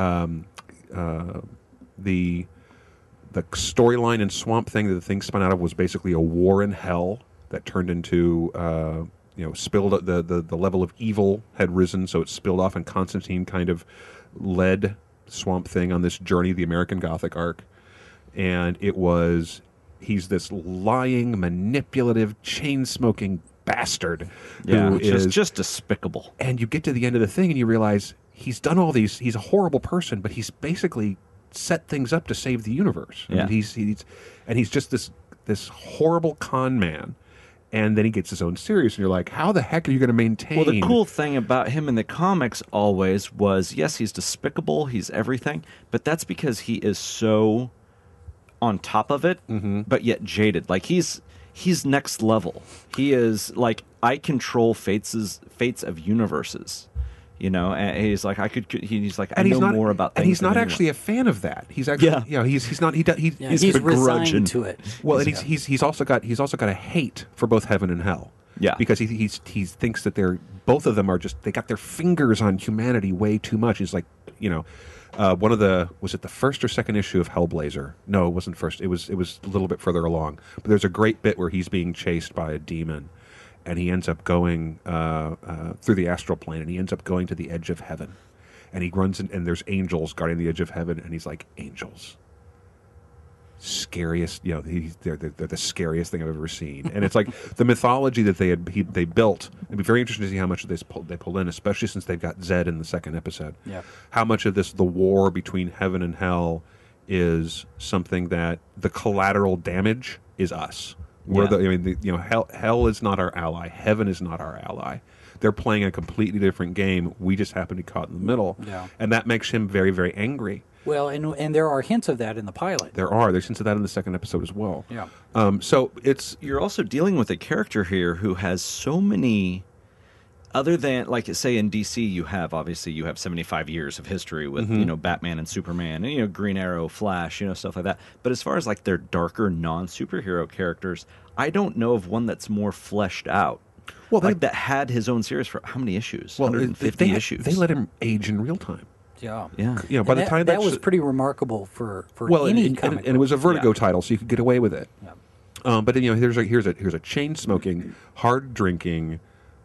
The storyline in Swamp Thing that the thing spun out of was basically a war in hell that turned into spilled the level of evil had risen, so it spilled off, and Constantine kind of led Swamp Thing on this journey, the American Gothic arc, and he's this lying, manipulative, chain-smoking bastard who is just despicable. And you get to the end of the thing and you realize he's done all these. He's a horrible person, but he's basically set things up to save the universe. Yeah. And he's just this horrible con man. And then he gets his own series, and you're like, how the heck are you going to maintain? Well, the cool thing about him in the comics always was, yes, he's despicable, he's everything, but that's because he is so on top of it, but yet jaded. Like, he's next level. He is like, I control fates of universes. You know, and he's like, I know more about things. And he's than not anyone. actually a fan of that. He's actually, he's not. He's resigned to it. Well, and he's also got a hate for both heaven and hell. Yeah, because he thinks that both of them are they got their fingers on humanity way too much. He's like, was it the first or second issue of Hellblazer? No, it wasn't first. It was a little bit further along. But there's a great bit where he's being chased by a demon. And he ends up going through the astral plane, and he ends up going to the edge of heaven. And he runs in, and there's angels guarding the edge of heaven, and he's like, angels. Scariest, they're the scariest thing I've ever seen. And it's like the mythology that they built. It'd be very interesting to see how much of this they pull in, especially since they've got Zed in the second episode. Yeah. How much of this, the war between heaven and hell, is something that the collateral damage is us. Hell is not our ally. Heaven is not our ally. They're playing a completely different game. We just happen to be caught in the middle, and that makes him very, very angry. Well, and there are hints of that in the pilot. There's hints of that in the second episode as well. Yeah. So you're also dealing with a character here who has so many. Other than, like, say in DC, you have 75 years of history with Batman and Superman and Green Arrow, Flash, stuff like that. But as far as like their darker non-superhero characters, I don't know of one that's more fleshed out. Well, that had his own series for how many issues? 150 issues. They let him age in real time. Yeah. By the time that was pretty remarkable for any comic book. And it was a Vertigo title, so you could get away with it. Yeah. But here's a chain smoking, hard drinking.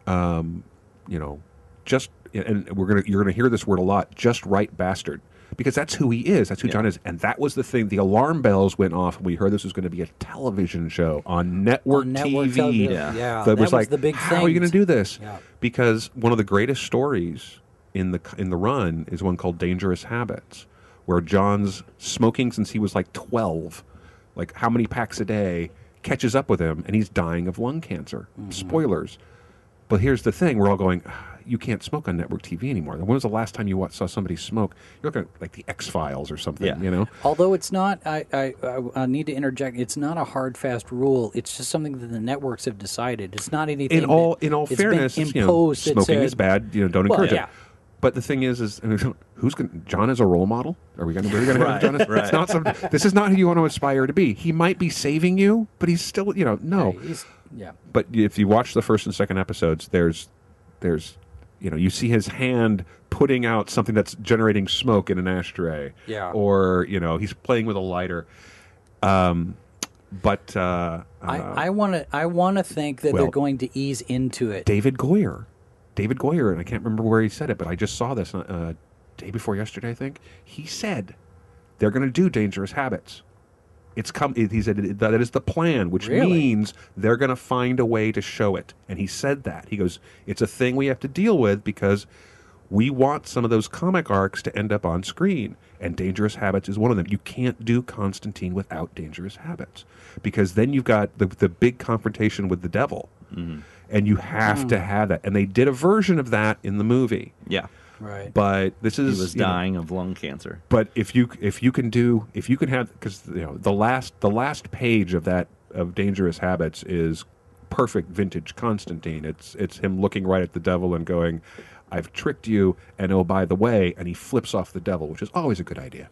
And you're gonna hear this word a lot. Just right bastard, because that's who he is. That's who John is, and that was the thing. The alarm bells went off when we heard this was going to be a television show on network TV. That was like the big thing. How are you going to do this? Yeah. Because one of the greatest stories in the run is one called Dangerous Habits, where John's smoking since he was like 12, like how many packs a day, catches up with him, and he's dying of lung cancer. Spoilers. But here's the thing: we're all going, you can't smoke on network TV anymore. When was the last time you saw somebody smoke? You're looking at like the X-Files or something, Although it's not, I need to interject. It's not a hard, fast rule. It's just something that the networks have decided. It's not anything. In all fairness, imposed. Smoking is bad. Don't encourage it. But the thing is who's going? John is a role model. Are we going to have John? Right. It's not this is not who you want to aspire to be. He might be saving you, but he's still, no. But if you watch the first and second episodes, there's you see his hand putting out something that's generating smoke in an ashtray. Yeah. Or, he's playing with a lighter. I want to think that they're going to ease into it. David Goyer, and I can't remember where he said it, but I just saw this day before yesterday, I think. He said they're going to do Dangerous Habits. He said that is the plan, which means they're going to find a way to show it. And he said that. He goes, it's a thing we have to deal with because We want some of those comic arcs to end up on screen, and Dangerous Habits is one of them. You can't do Constantine without Dangerous Habits, because then you've got the big confrontation with the devil, and you have to have that. And they did a version of that in the movie. Yeah. Right. But this is he was dying of lung cancer. But if you can have, because the last page of that of Dangerous Habits is perfect vintage Constantine. It's him looking right at the devil and going, "I've tricked you," and oh, by the way, and he flips off the devil, which is always a good idea.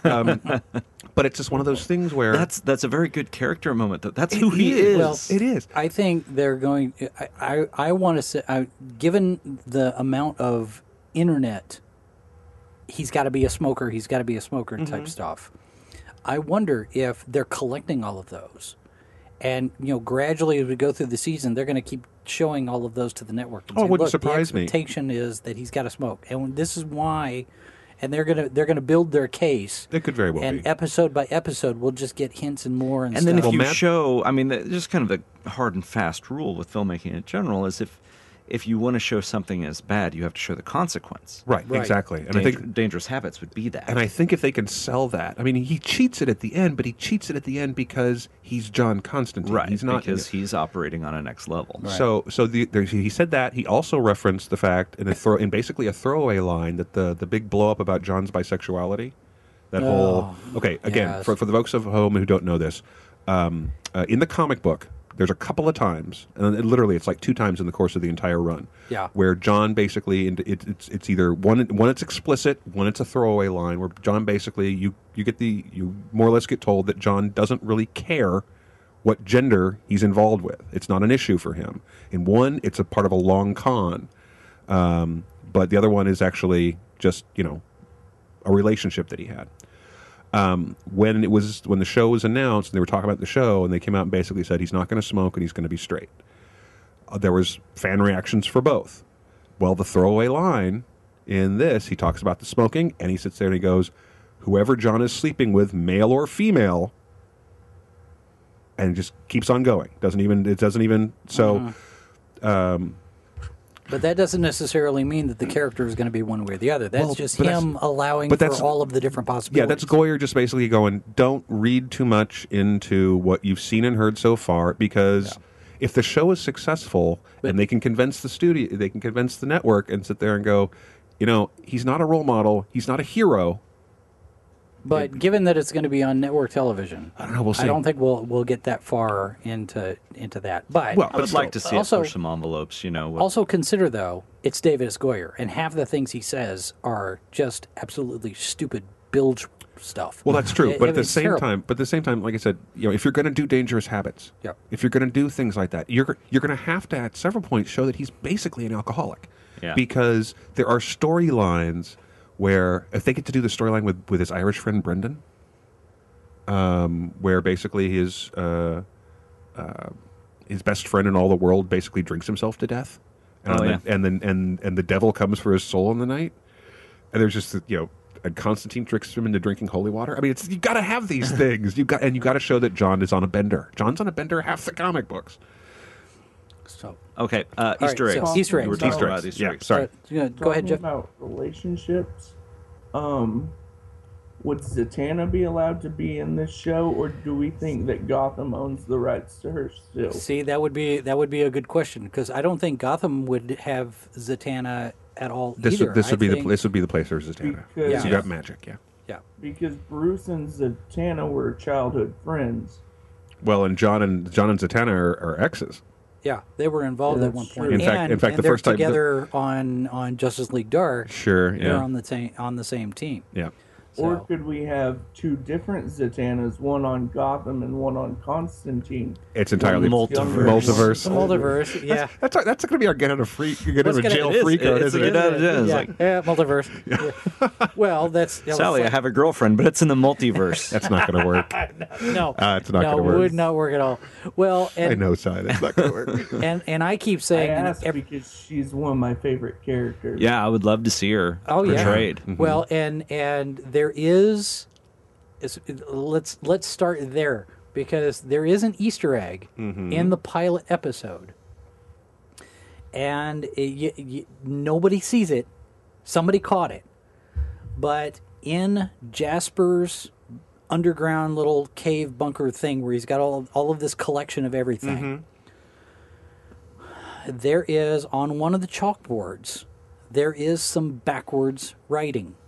But it's just one of those things where that's a very good character moment. That's who he is. Well, it is. I think they're going. I want to say, given the amount of internet, he's got to be a smoker. He's got to be a smoker type stuff. I wonder if they're collecting all of those, and gradually as we go through the season, they're going to keep showing all of those to the network. And it say, wouldn't Look, surprise me. The expectation is that he's got to smoke, and this is why. And they're gonna build their case. It could very well and be. episode by episode, we'll just get hints and more and then stuff. if you Matt- show, I mean, just kind of a hard and fast rule with filmmaking in general is if you want to show something as bad, you have to show the consequence. Right, exactly. And I think Dangerous Habits would be that. And I think if they can sell that, I mean, he cheats it at the end, but he cheats it at the end because he's John Constantine. Right, he's not because he's operating on a next level. Right. So he said that. He also referenced the fact in basically a throwaway line that the big blow up about John's bisexuality, that whole again yes. for the folks at home who don't know this, in the comic book. There's a couple of times, and literally it's like 2 times in the course of the entire run, where John basically, it's either one it's explicit, one it's a throwaway line, where John basically, you more or less get told that John doesn't really care what gender he's involved with. It's not an issue for him. In one, it's a part of a long con, but the other one is actually just, a relationship that he had. When the show was announced, and they were talking about the show, and they came out and basically said he's not going to smoke and he's going to be straight. There was fan reactions for both. Well, the throwaway line in this, he talks about the smoking, and he sits there and he goes, "Whoever John is sleeping with, male or female," and it just keeps on going. It doesn't even. So. But that doesn't necessarily mean that the character is going to be one way or the other. That's just him allowing for all of the different possibilities. Yeah, that's Goyer just basically going, don't read too much into what you've seen and heard so far, because if the show is successful and they can convince the studio, they can convince the network and sit there and go, he's not a role model, he's not a hero. But given that it's going to be on network television, I don't know. We'll see. I don't think we'll get that far into that. But I would like to see it push some envelopes. Also consider though, it's David S. Goyer, and half the things he says are just absolutely stupid bilge stuff. Well, that's true. But at the same time, like I said, if you're going to do Dangerous Habits, if you're going to do things like that, you're going to have to at several points show that he's basically an alcoholic, because there are storylines where if they get to do the storyline with his Irish friend Brendan, where basically his best friend in all the world basically drinks himself to death, and the devil comes for his soul in the night, and there's just and Constantine tricks him into drinking holy water. I mean, you got to have these things. You got to show that John is on a bender. John's on a bender half the comic books. So okay, Easter eggs. So Easter eggs. You were talking about Easter eggs. Sorry. Go ahead, Jeff. About relationships, would Zatanna be allowed to be in this show, or do we think that Gotham owns the rights to her still? See, that would be a good question, because I don't think Gotham would have Zatanna at all either. This would be the place for Zatanna. Because- You got magic, Yeah. Because Bruce and Zatanna were childhood friends. Well, and John and Zatanna are exes. Yeah, they were involved Yeah, at one sure. point. In fact, the they're first time together on Justice League Dark. Sure, yeah. They're on the same team. Yeah. Or So- could we have 2 different Zatannas, one on Gotham and one on Constantine? It's entirely Multiverse. The multiverse, yeah. That's going to be our get out of jail it is. free card, It's isn't a it? get out of jail. It's Yeah, like, yeah, multiverse. Yeah. Well, that's Sally, I have a girlfriend, but it's in the multiverse. That's not going to work. no, it's not going to work. It would not work at all. Well, and I know, Sally, that's not going to work. and I keep I saying asked because she's one of my favorite characters. Yeah, I would love to see her portrayed. Yeah. Well, and there is. Let's start there, because there is an Easter egg in the pilot episode, and nobody sees it Somebody caught it. But in Jasper's underground little cave bunker thing where he's got all of this collection of everything, there is, on one of the chalkboards, there is some backwards writing.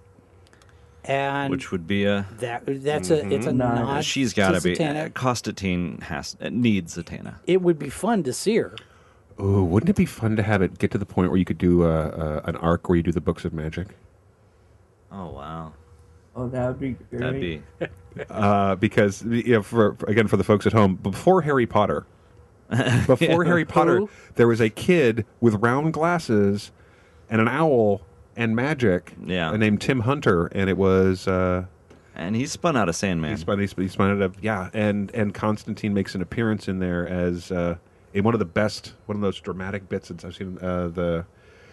And which would be a it's a nod. She's got to be. Zatanna. Constantine needs Zatanna. It would be fun to see her. Oh, wouldn't it be fun to have it get to the point where you could do an arc where you do the books of magic? Oh wow. Oh, that would be great. That'd be. Because for the folks at home, before Harry Potter, Harry Potter, there was a kid with round glasses and an owl and magic, named Tim Hunter, and it was. And he spun out of Sandman. He spun out of and Constantine makes an appearance in there as in one of those dramatic bits that I've seen. The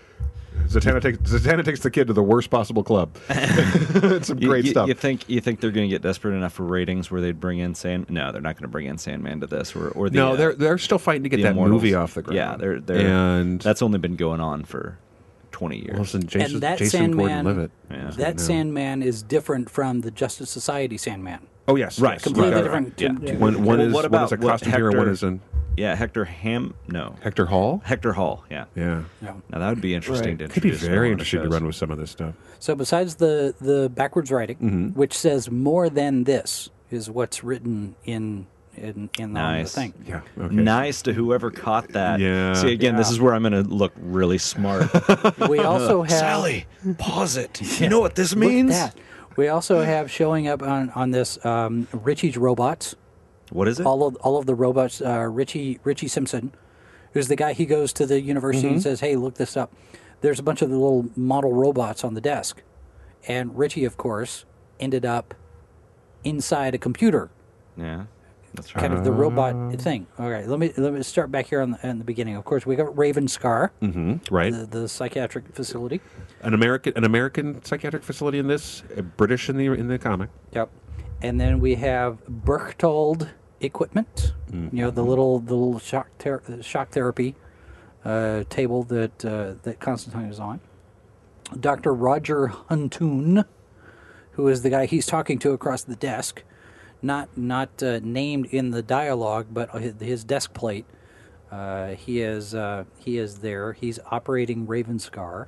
Zatanna takes the kid to the worst possible club. It's some great stuff. You think they're going to get desperate enough for ratings where they'd bring in Sandman? No, they're not going to bring in Sandman to this. They're still fighting to get that Immortals. movie off the ground. Yeah, and that's only been going on for 20 years. Listen, And that Jason Sandman, Gordon-Levitt. that Sandman is different from the Justice Society Sandman. Oh yes, Right. yes. Completely Right. different. Yeah. One is a costume Hector, hero. One is an Hector Hall. Hector Hall. Yeah. Yeah, Yeah. Now that would be interesting to could be introduce very on the interesting to shows. run with some of this stuff. So besides the backwards writing, which says more than this, is what's written in on the thing. Yeah, okay. Nice to whoever caught that. Yeah. See, again, this is where I'm going to look really smart. We also have Sally, pause it. You know what this Look at means? that. We also have showing up on this Richie's robots. What is it? All of the robots. Richie Simpson, who's the guy. He goes to the university and says, "Hey, look this up." There's a bunch of the little model robots on the desk, and Richie, of course, ended up inside a computer. Yeah, that's right. Kind of the robot thing. All right, let me start back here in the beginning. Of course, we got Raven Scar, Right, the psychiatric facility. an American psychiatric facility in this, British in the comic. Yep. And then we have Berchtold equipment. You know, the little shock therapy table that Constantine is on. Dr. Roger Huntoon, who is the guy he's talking to across the desk, not named in the dialogue, but his desk plate. He is there. He's operating Ravenscar.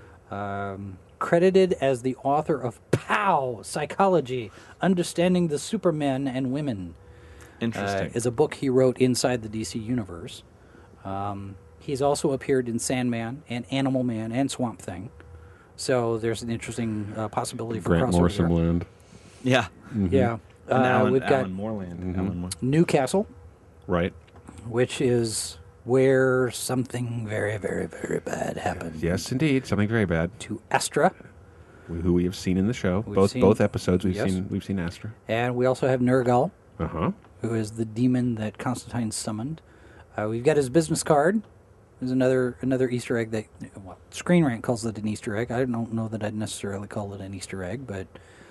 Credited as the author of POW! Psychology, Understanding the Supermen and Women. Interesting. Is a book he wrote inside the DC universe. He's also appeared in Sandman and Animal Man and Swamp Thing. So there's an interesting possibility for Grant crossover Morrison here. land. Yeah. And Alan, we've got Alan Moreland. Alan Moore. Newcastle, Right. which is where something very, very, very bad happened. Yes, indeed, something very bad. To Astra. Who we have seen in the show. We've seen- Both episodes we've yes. seen Astra. And we also have Nergal, Uh-huh. who is the demon that Constantine summoned. We've got his business card. There's another Easter egg that, well, Screen Rant calls it an Easter egg. I don't know that I'd necessarily call it an Easter egg, but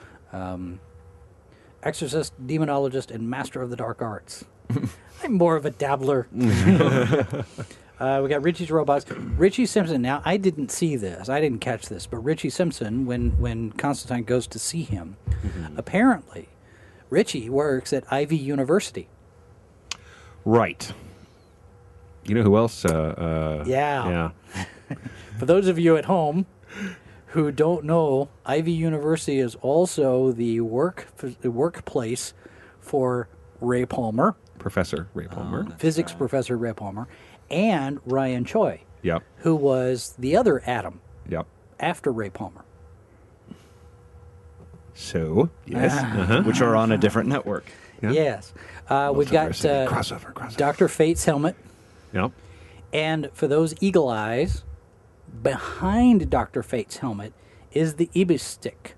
exorcist, demonologist, and master of the dark arts. I'm more of a dabbler. We got Richie's robots. Richie Simpson. Now, I didn't see this. I didn't catch this. But Richie Simpson, when Constantine goes to see him, apparently, Richie works at Ivy University. Right. You know who else? Yeah. For those of you at home who don't know, Ivy University is also the workplace for Ray Palmer, Professor Ray Palmer. physics professor Ray Palmer, and Ryan Choi, Yep. who was the other Adam Yep. after Ray Palmer. So, yes. Which are on a different network. Yeah. Yes. We've got crossover. Dr. Fate's helmet. Yep. And for those eagle eyes, behind Dr. Fate's helmet is the Ibis stick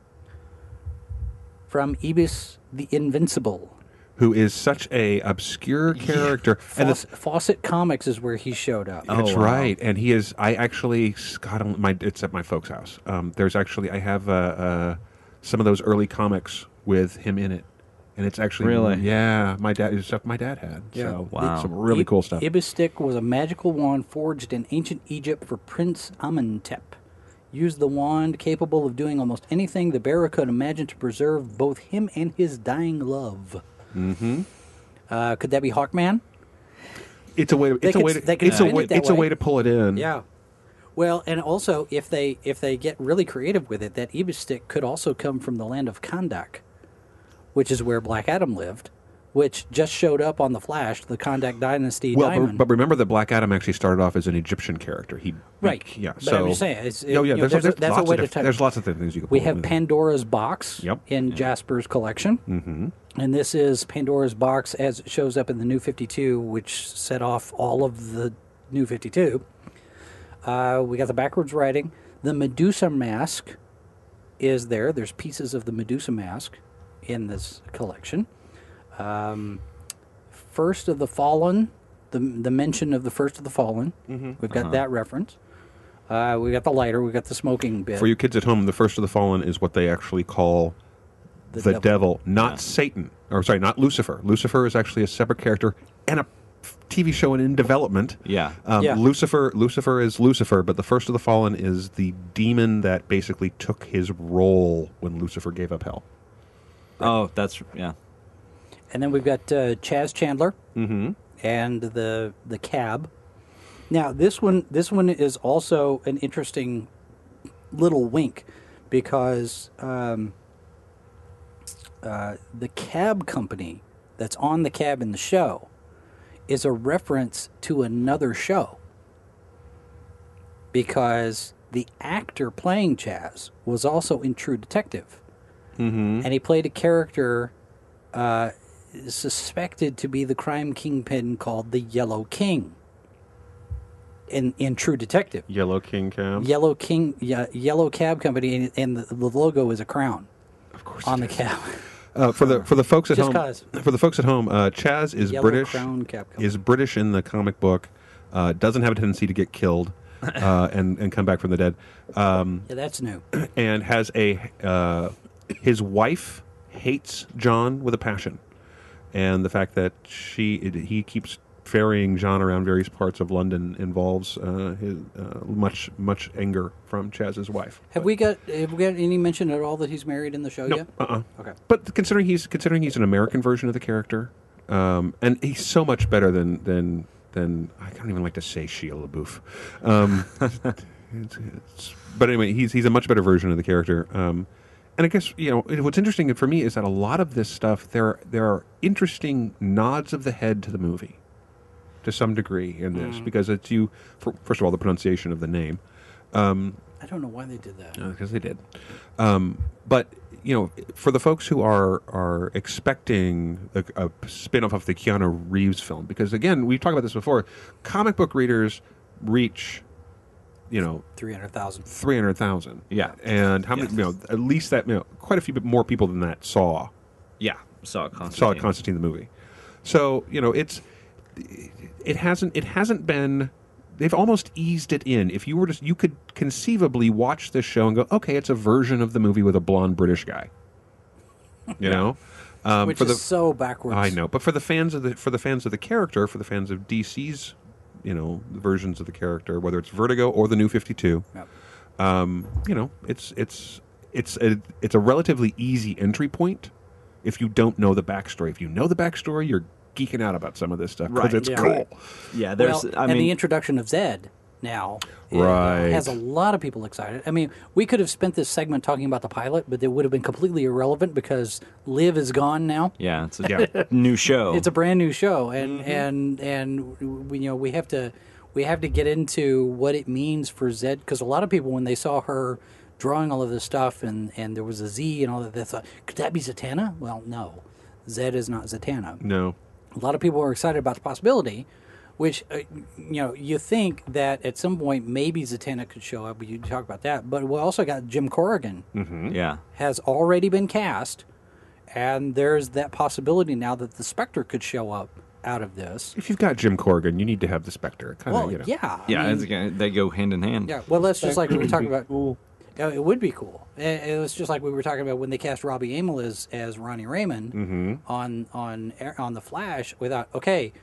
from Ibis the Invincible. Who is such a obscure character. And Fawcett Comics is where he showed up. That's wow. right, and he is. I actually got on it's at my folks' house. There's actually I have some of those early comics with him in it, and it's actually Really? my dad stuff my dad had. Yeah. So Wow. some really cool stuff. Ibis stick was a magical wand forged in ancient Egypt for Prince Amenhotep, used the wand, capable of doing almost anything the bearer could imagine to preserve both him and his dying love. Mm-hmm. Could that be Hawkman? It's a way to pull it in. Yeah. Well, and also if they get really creative with it, that Ebis stick could also come from the land of Kahndaq, which is where Black Adam lived, which just showed up on the Flash, the Kahndaq Dynasty diamond. But remember that Black Adam actually started off as an Egyptian character. Right. Yeah. But I'm just saying, there's lots of things you can. We have Pandora's box in Jasper's collection. Mm-hmm. And this is Pandora's box as it shows up in the New 52, which set off all of the New 52. We got the backwards writing. The Medusa mask is there. There's pieces of the Medusa mask in this collection. First of the Fallen, the mention of the First of the Fallen. Mm-hmm. We've got that reference. We got the lighter. We got the smoking bit. For you kids at home, the First of the Fallen is what they actually call the devil, not Satan. Or sorry, not Lucifer. Lucifer is actually a separate character and a TV show in development. Yeah. Lucifer is Lucifer, but the First of the Fallen is the demon that basically took his role when Lucifer gave up hell. Oh, that's yeah. And then we've got Chaz Chandler and the cab. Now this one is also an interesting little wink because the cab company that's on the cab in the show is a reference to another show because the actor playing Chaz was also in True Detective. Mm-hmm. And he played a character suspected to be the crime kingpin called the Yellow King in True Detective. Yellow King Cab? Yellow Cab Company, and the logo is a crown. Of course on the cab. For the folks at home, Chaz is Yellow British. Crown Cab Company. Is British in the comic book. Doesn't have a tendency to get killed and come back from the dead. That's new. And has his wife hates John with a passion, and the fact that he keeps ferrying John around various parts of London involves his much anger from Chaz's wife. Have we got any mention at all that he's married in the show yet? Okay. But considering he's an American version of the character, and he's so much better than I don't even like to say Shia LaBeouf. But anyway, he's a much better version of the character. And I guess, what's interesting for me is that a lot of this stuff, there are interesting nods of the head to the movie, to some degree in this, because it's first of all, the pronunciation of the name. I don't know why they did that. Because they did. But, for the folks who are expecting a spin-off of the Keanu Reeves film, because, again, we've talked about this before, comic book readers reach... 300,000. Yeah. And how many, at least that, quite a few more people than that saw Constantine the movie. So, it hasn't been, they've almost eased it in. If you you could conceivably watch this show and go, okay, it's a version of the movie with a blonde British guy. Which is so backwards. I know. But for the fans of the character, for the fans of DC's versions of the character, whether it's Vertigo or the New 52. Yep. It's a relatively easy entry point if you don't know the backstory. If you know the backstory, you're geeking out about some of this stuff because it's cool. Yeah, the introduction of Zed now has a lot of people excited. I mean, we could have spent this segment talking about the pilot, but it would have been completely irrelevant because Liv is gone now. Yeah, it's a new show. It's a brand new show, and we have to get into what it means for Zed, because a lot of people, when they saw her drawing all of this stuff and there was a Z and all that, they thought, could that be Zatanna? Well, no, Zed is not Zatanna. No. A lot of people are excited about the possibility, which, you think that at some point maybe Zatanna could show up. You talk about that. But we also got Jim Corrigan. Mm-hmm. Yeah. Has already been cast, and there's that possibility now that the Spectre could show up out of this. If you've got Jim Corrigan, you need to have the Spectre. Yeah. Yeah, they go hand in hand. Yeah, well, that's just like we were talking about. Cool. It would be cool. It was just like we were talking about when they cast Robbie Amell as Ronnie Raymond on the Flash. Without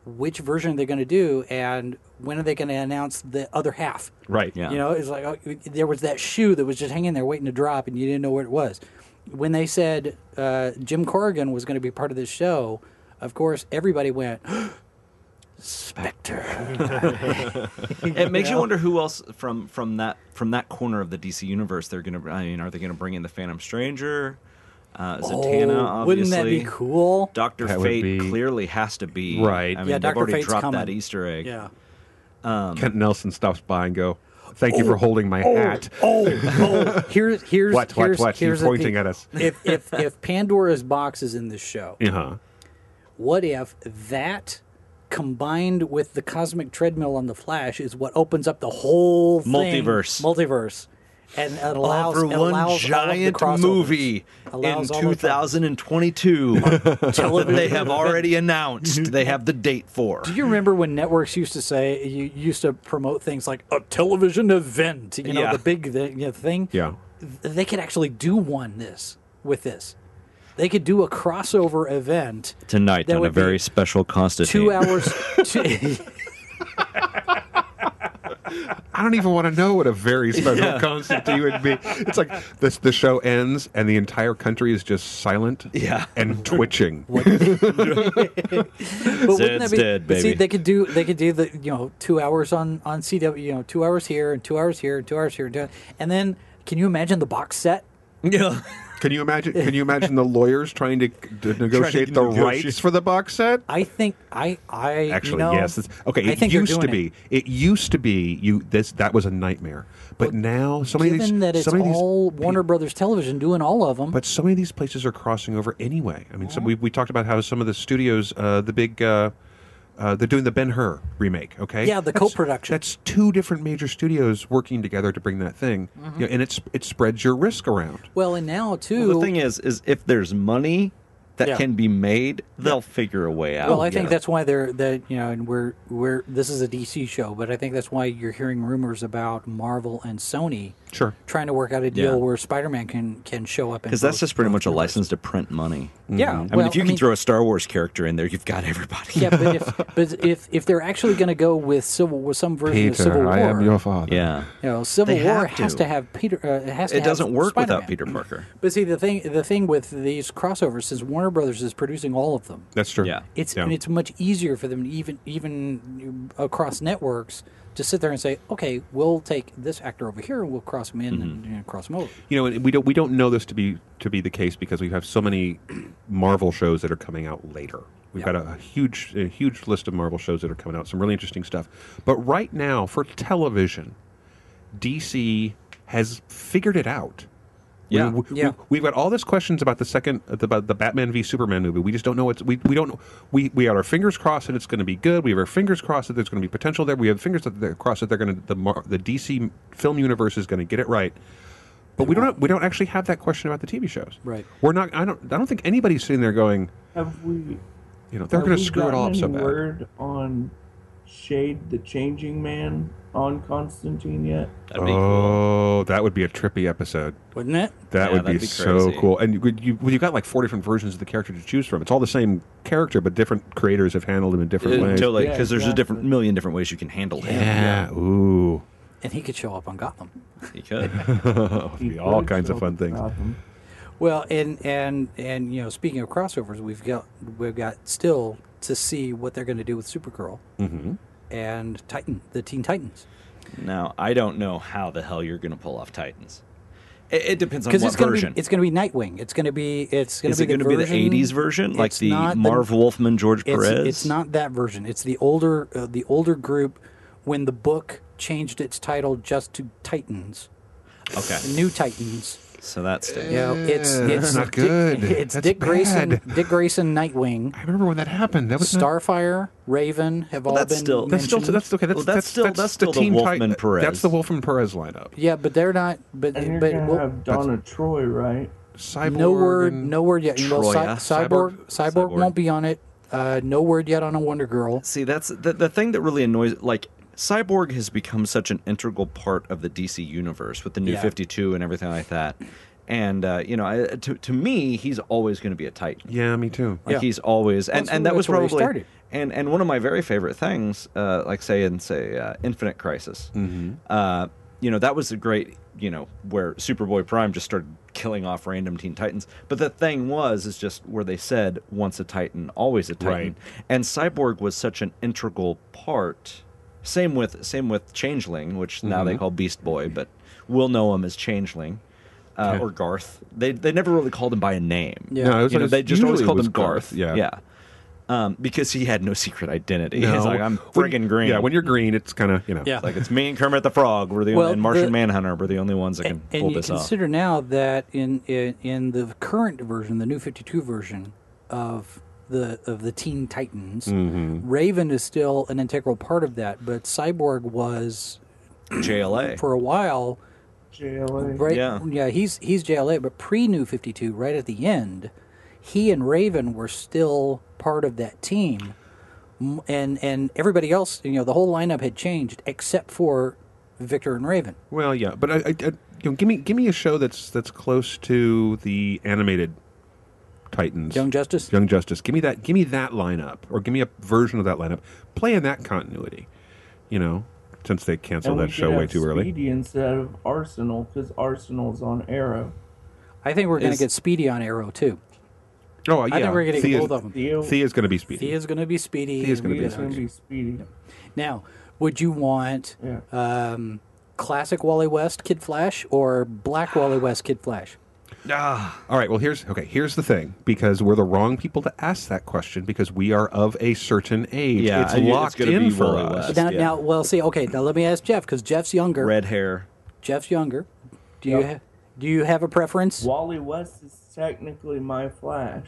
which version are they going to do, and when are they going to announce the other half? Right. Yeah. You know, it's like there was that shoe that was just hanging there waiting to drop, and you didn't know where it was. When they said Jim Corrigan was going to be part of this show, of course, everybody went, Spectre. It makes you wonder who else from that corner of the DC universe they're going to. I mean, are they going to bring in the Phantom Stranger? Zatanna, obviously. Wouldn't that be cool? Dr. Fate clearly has to be. Right. I mean, Yeah, they've Dr. already Fate's dropped coming. that Easter egg. Yeah. Kent Nelson stops by and go, "Thank you for holding my hat." Here's What? here's You're the pointing thing. at us. If Pandora's box is in this show, Uh-huh. what if that combined with the cosmic treadmill on the Flash is what opens up the whole thing, multiverse, and it allows for it one allows giant all of the crossovers. movie Allows in all of the- 2022 that they have already announced they have the date for. Do you remember when networks used to say you used to promote things like a television event? You know, Yeah. the big thing. Yeah. They could actually do with this. They could do a crossover event Tonight that on a would be very special Constantine. 2 hours. I don't even want to know what a very special Constantine would be. It's like the show ends and the entire country is just silent and twitching. But wouldn't that be, dead, but see, baby. they could do the 2 hours on CW, 2 hours here and 2 hours here and 2 hours here, and then can you imagine the box set? Yeah. Can you imagine the lawyers trying to negotiate the rights for the box set? I think Actually, yes. Okay, I it think they're used to doing be. It used to be that was a nightmare. But now so many of these Given that it's all Warner Brothers Television doing all of them. But so many of these places are crossing over anyway. I mean, so we talked about how some of the studios, the big, they're doing the Ben-Hur remake. Okay, Yeah, the co-production. That's two different major studios working together to bring that thing, you know, and it spreads your risk around. Well, and now too. Well, the thing is if there's money that Yeah. can be made, they'll figure a way out. Well, I think that's why and we're this is a DC show, but I think that's why you're hearing rumors about Marvel and Sony Sure. trying to work out a deal Yeah. where Spider-Man can show up. because that's just pretty much a license to print money. Yeah, I mean, if you can throw a Star Wars character in there, you've got everybody. Yeah, but if they're actually going to go with some version of Civil War, I am your father. Yeah. Civil They War have has to. to have Peter. Has to It have doesn't work Spider-Man. without Peter Parker. But see, the thing with these crossovers, since Warner Brothers is producing all of them, That's true. Yeah. it's much easier for them, even across networks, to sit there and say, okay, we'll take this actor over here and we'll cross him in and cross him over. You know, and we don't know this to be the case because we have so many Marvel shows that are coming out later. We've got a huge list of Marvel shows that are coming out, some really interesting stuff. But right now, for television, DC has figured it out. Yeah. We've got all this questions about the Batman v Superman movie. We just don't know we don't know. We got our fingers crossed that it's going to be good. We have our fingers crossed that there's going to be potential there. We have fingers crossed that they're going to the DC film universe is going to get it right. But we don't actually have that question about the TV shows. Right. We're not. I don't think anybody's sitting there going, Have we? they're going to screw it all up so bad. Word on Shade the Changing Man on Constantine yet? That'd be cool. Oh, that would be a trippy episode. Wouldn't it? That Yeah, would be that'd be so crazy. cool. And you've got like 4 different versions of the character to choose from. It's all the same character, but different creators have handled him in different ways. Totally, Yeah, because there's a exactly. million different ways you can handle him. Yeah. Ooh. And he could show up on Gotham. You could. Be all kinds of fun things. Well, and speaking of crossovers, we've got still to see what they're going to do with Supergirl and the Teen Titans. Now, I don't know how the hell you're going to pull off Titans. It depends on Because what version. it's going to be Nightwing. It's going to be Is it going to be the 80s version, like it's the not Marv Wolfman, George Perez? It's not that version. It's the older group when the book changed its title just to Titans, Okay, New Titans. so that's It's not good. It's That's Dick Grayson, bad. Nightwing, I remember when that happened. That was Starfire, Raven have all that's been still- That's still mentioned. that's okay. That's still the Teen Wolfman Titan- Perez. That's the Wolfman Perez lineup. Yeah, but they're not. But And you're but gonna have Donna Troy, right? Cyborg. no word yet. Troya. Cyborg won't be on it. No word yet on a Wonder Girl. See, that's the thing that really annoys. Like, Cyborg has become such an integral part of the DC universe with the New Yeah. 52 and everything like that. And to me, he's always going to be a Titan. Yeah, me too. Like Yeah. he's always, That's and that was where he probably, started. And one of my very favorite things, like say Infinite Crisis, that was a great, where Superboy Prime just started killing off random Teen Titans. But the thing is just where they said once a Titan, always a Titan. Right. And Cyborg was such an integral part. Same with Changeling, which now they call Beast Boy, but we'll know him as Changeling. Or Garth. They never really called him by a name. Yeah. No, they just always called him Garth. Yeah. Because he had no secret identity. No. He's like, I'm friggin' green. Yeah, when you're green, it's kind of, Yeah. It's like, it's me and Kermit the Frog. We're the only, and Martian Manhunter. We're the only ones that can pull this off. And you consider now that in the current version, the New 52 version of the Teen Titans, Raven is still an integral part of that, but Cyborg was JLA for a while. JLA. Right? Yeah. He's JLA, but pre New 52, right at the end, he and Raven were still part of that team, and everybody else, the whole lineup had changed except for Victor and Raven. Well, yeah, but I give me a show that's close to the animated Titans. Young Justice. Young Justice. Give me that lineup, or give me a version of that lineup. Play in that continuity. Since they canceled that show way too early. Speedy instead of Arsenal, because Arsenal's on Arrow. I think we're going to get Speedy on Arrow too. Oh, yeah. I think we're going to get both of them. Thea's going to be Speedy. Thea's going to be Speedy. Thea's going to be Speedy. Now, would you want classic Wally West Kid Flash or black Wally West Kid Flash? All right, well, here's the thing, because we're the wrong people to ask that question, because we are of a certain age. Yeah, it's locked gonna in be for Wally us. West. Now, well, see, okay, now let me ask Jeff, because Jeff's younger. Red hair. Jeff's younger. Do you have a preference? Wally West is technically my Flash.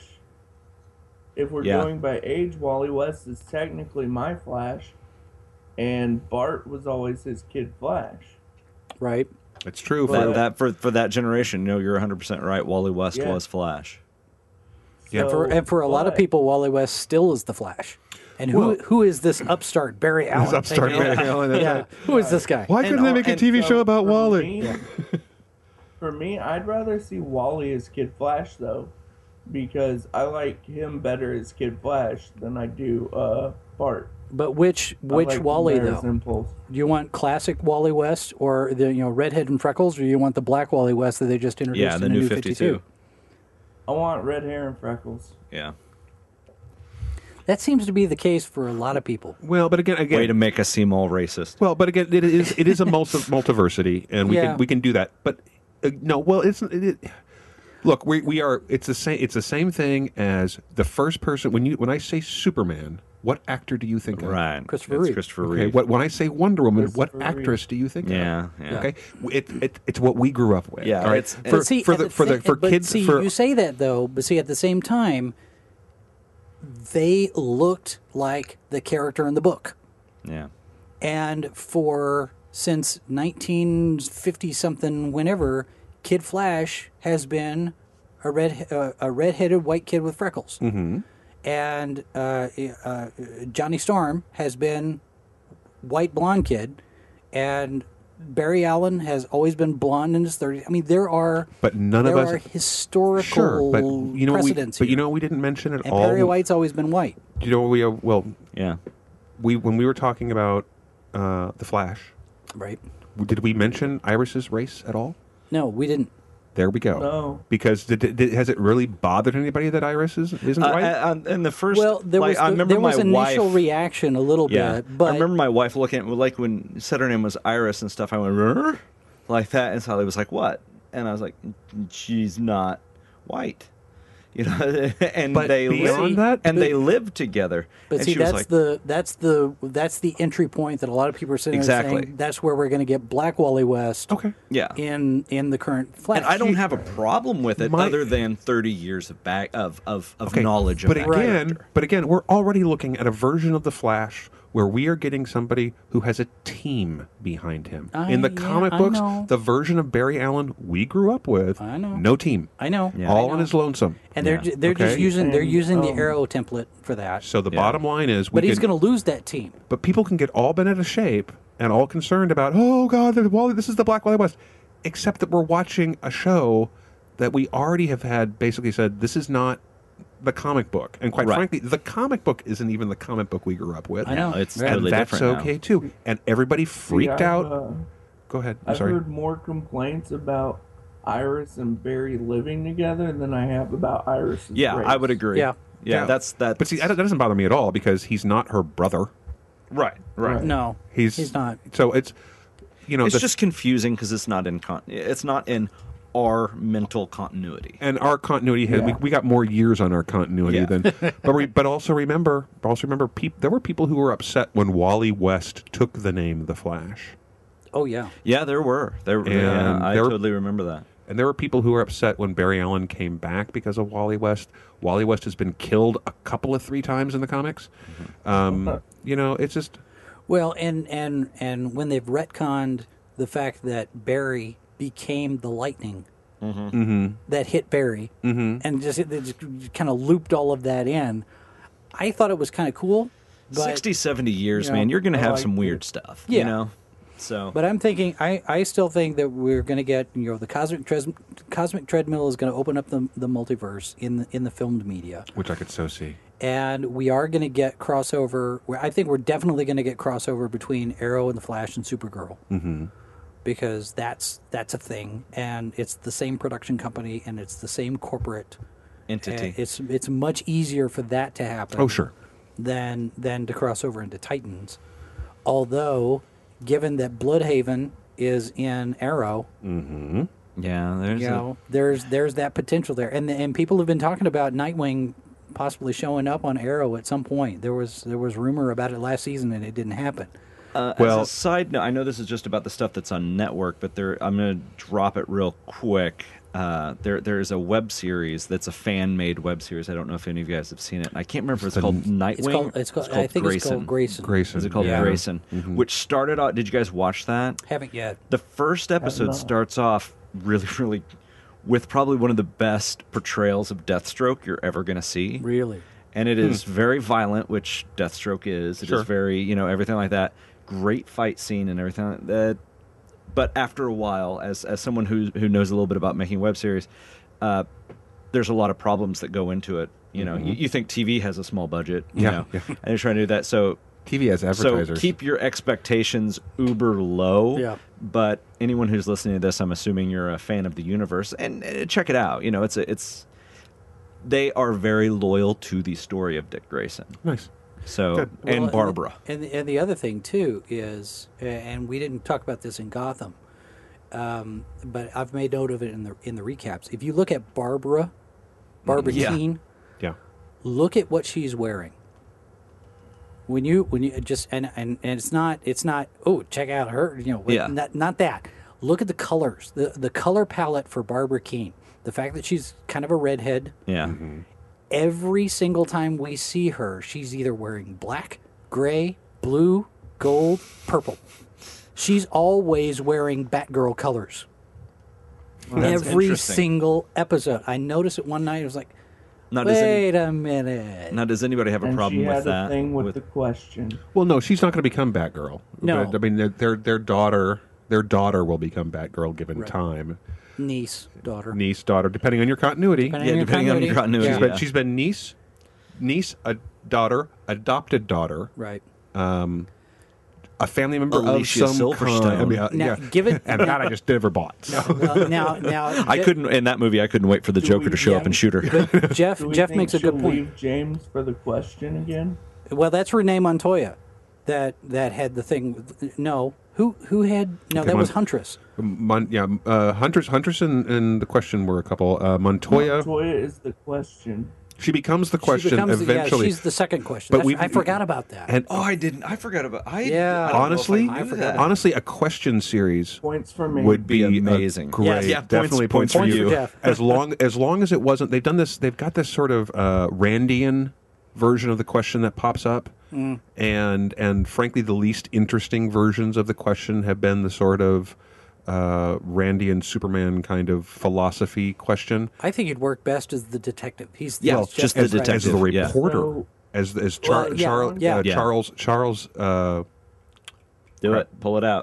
If we're going by age, Wally West is technically my Flash, and Bart was always his Kid Flash. Right. It's true. For that generation, you're 100% right. Wally West was Flash. Yeah. For a lot of people, Wally West still is the Flash. And who is this upstart Barry Allen? This upstart Barry Allen. Yeah. Who is this guy? Why couldn't they make a TV show about Wally? For me, I'd rather see Wally as Kid Flash, though, because I like him better as Kid Flash than I do Bart. But which Wally though? Impulse. Do you want classic Wally West, or the redhead and freckles, or do you want the black Wally West that they just introduced in the New 52? I want red hair and freckles. Yeah. That seems to be the case for a lot of people. Well, but again, way to make us seem all racist. Well, but again, it is a multiversity, and we can do that. But no, well, look, we are. It's the same. It's the same thing as the first person. When I say Superman, what actor do you think of? Right, Christopher Reeve. Christopher Reeve. Okay, when I say Wonder Woman, what actress do you think of? Yeah. Okay, it's what we grew up with. Yeah, all right. For kids. You say that though, but see, at the same time, they looked like the character in the book. Yeah. And since 1950 something, whenever, Kid Flash has been a redheaded white kid with freckles. Mm-hmm. And Johnny Storm has been white blonde kid, and Barry Allen has always been blonde in his 30s. I mean, there are historical precedents. But we didn't mention at and all. Perry White's always been white. You know what we have? Well, yeah. When we were talking about the Flash, right? Did we mention Iris's race at all? No, we didn't. There we go. No. Because has it really bothered anybody that Iris isn't white? In the first, there was initial reaction a little bit. But I remember my wife looking at like when you said her name was Iris and stuff. I went "Rrr?" Like that, and Sally was like, "What?" And I was like, "She's not white." And but they they live together. But and see, that's the entry point that a lot of people are sitting there saying that's where we're going to get Black Wally West. Okay, yeah, in the current Flash. And I don't have a problem with it, other than 30 years of knowledge of that character. But again, we're already looking at a version of the Flash where we are getting somebody who has a team behind him. In the comic books, the version of Barry Allen we grew up with, no team. I know. Yeah. All on his lonesome. And they're just using the Arrow template for that. So the bottom line is, but he's going to lose that team. But people can get all bent out of shape and all concerned about, oh God, this is the Black Wally West, except that we're watching a show that we already have had basically said this is not the comic book. And quite frankly, the comic book isn't even the comic book we grew up with. I know. It's and totally that's different okay now. too. And everybody freaked out. Go ahead. I'm I've sorry. heard more complaints about Iris and Barry living together than I have about Iris. Yeah, I would agree. Yeah. Yeah, that's that. But see, that doesn't bother me at all because he's not her brother. Right. No, He's not. So it's It's just confusing because it's not in our mental continuity. and our continuity we got more years on our continuity than but also remember there were people who were upset when Wally West took the name The Flash. Oh yeah. Yeah, there were. I totally remember that. And there were people who were upset when Barry Allen came back because of Wally West. Wally West has been killed a couple of 3 times in the comics. It's just Well, and when they've retconned the fact that Barry became the lightning that hit Barry, and they just kind of looped all of that in, I thought it was kind of cool. But, 60, 70 years, man, you're going to have some weird stuff. Yeah. You know? So, but I'm thinking, I still think that we're going to get, the cosmic treadmill is going to open up the multiverse in the filmed media, which I could so see. And we are going to get crossover. I think we're definitely going to get crossover between Arrow and the Flash and Supergirl, because that's a thing, and it's the same production company and it's the same corporate entity. It's much easier for that to happen. Oh sure. Than to cross over into Titans, although. Given that Bloodhaven is in Arrow, yeah, there's that potential there, and people have been talking about Nightwing possibly showing up on Arrow at some point. There was rumor about it last season, and it didn't happen. As a side note, I know this is just about the stuff that's on network, but I'm going to drop it real quick. There's a web series that's a fan-made web series. I don't know if any of you guys have seen it. I can't remember if it's called Nightwing. It's called I think Grayson. it's called Grayson. Grayson. Is it called Grayson? Which started out. Did you guys watch that? Haven't yet. The first episode starts off really, really with probably one of the best portrayals of Deathstroke you're ever going to see. Really? And it is very violent, which Deathstroke is. It is very, everything like that. Great fight scene and everything like that. But after a while, as someone who knows a little bit about making web series, there's a lot of problems that go into it. You think TV has a small budget, and they're trying to do that. So TV has advertisers. So keep your expectations uber low. Yeah. But anyone who's listening to this, I'm assuming you're a fan of the universe, and check it out. They are very loyal to the story of Dick Grayson. Nice. So and Barbara. And the other thing too is, and we didn't talk about this in Gotham, but I've made note of it in the recaps. If you look at Barbara Keene, look at what she's wearing. When you just and it's not oh, check out her, not that. Look at the colors, the color palette for Barbara Keene. The fact that she's kind of a redhead. Yeah. Every single time we see her, she's either wearing black, gray, blue, gold, purple. She's always wearing Batgirl colors. Well, every single episode. I noticed it one night. I was like, wait a minute. Now, does anybody have a problem with that? She had a thing with the question. Well, no, she's not going to become Batgirl. No. But, I mean, their daughter will become Batgirl given time. Niece, daughter, depending on your continuity. Depending on your continuity. Yeah. She's been niece, a daughter, adopted daughter, right? A family member Alicia of some Silverstone. kind. Now, give it. And that I just never bought. Now, I couldn't in that movie. I couldn't wait for the Joker to show up and shoot her. But Jeff makes a good point. Leave James for the question again. Well, that's Renee Montoya, that had the thing. No, who had? No, that was Huntress. Huntress and the question were a couple. Montoya is the question. She becomes the question eventually. She's the second question. But I forgot about that. And I didn't. I forgot about. Honestly, a question series points for me would be amazing. Great, yeah, definitely points for you. Jeff. As long as it wasn't, they've done this. They've got this sort of Randian version of the question that pops up, and frankly, the least interesting versions of the question have been the sort of Randian Superman kind of philosophy question. I think he'd work best as the detective. He's just the detective, as the reporter, So, as Charles. Do it. Pull it out.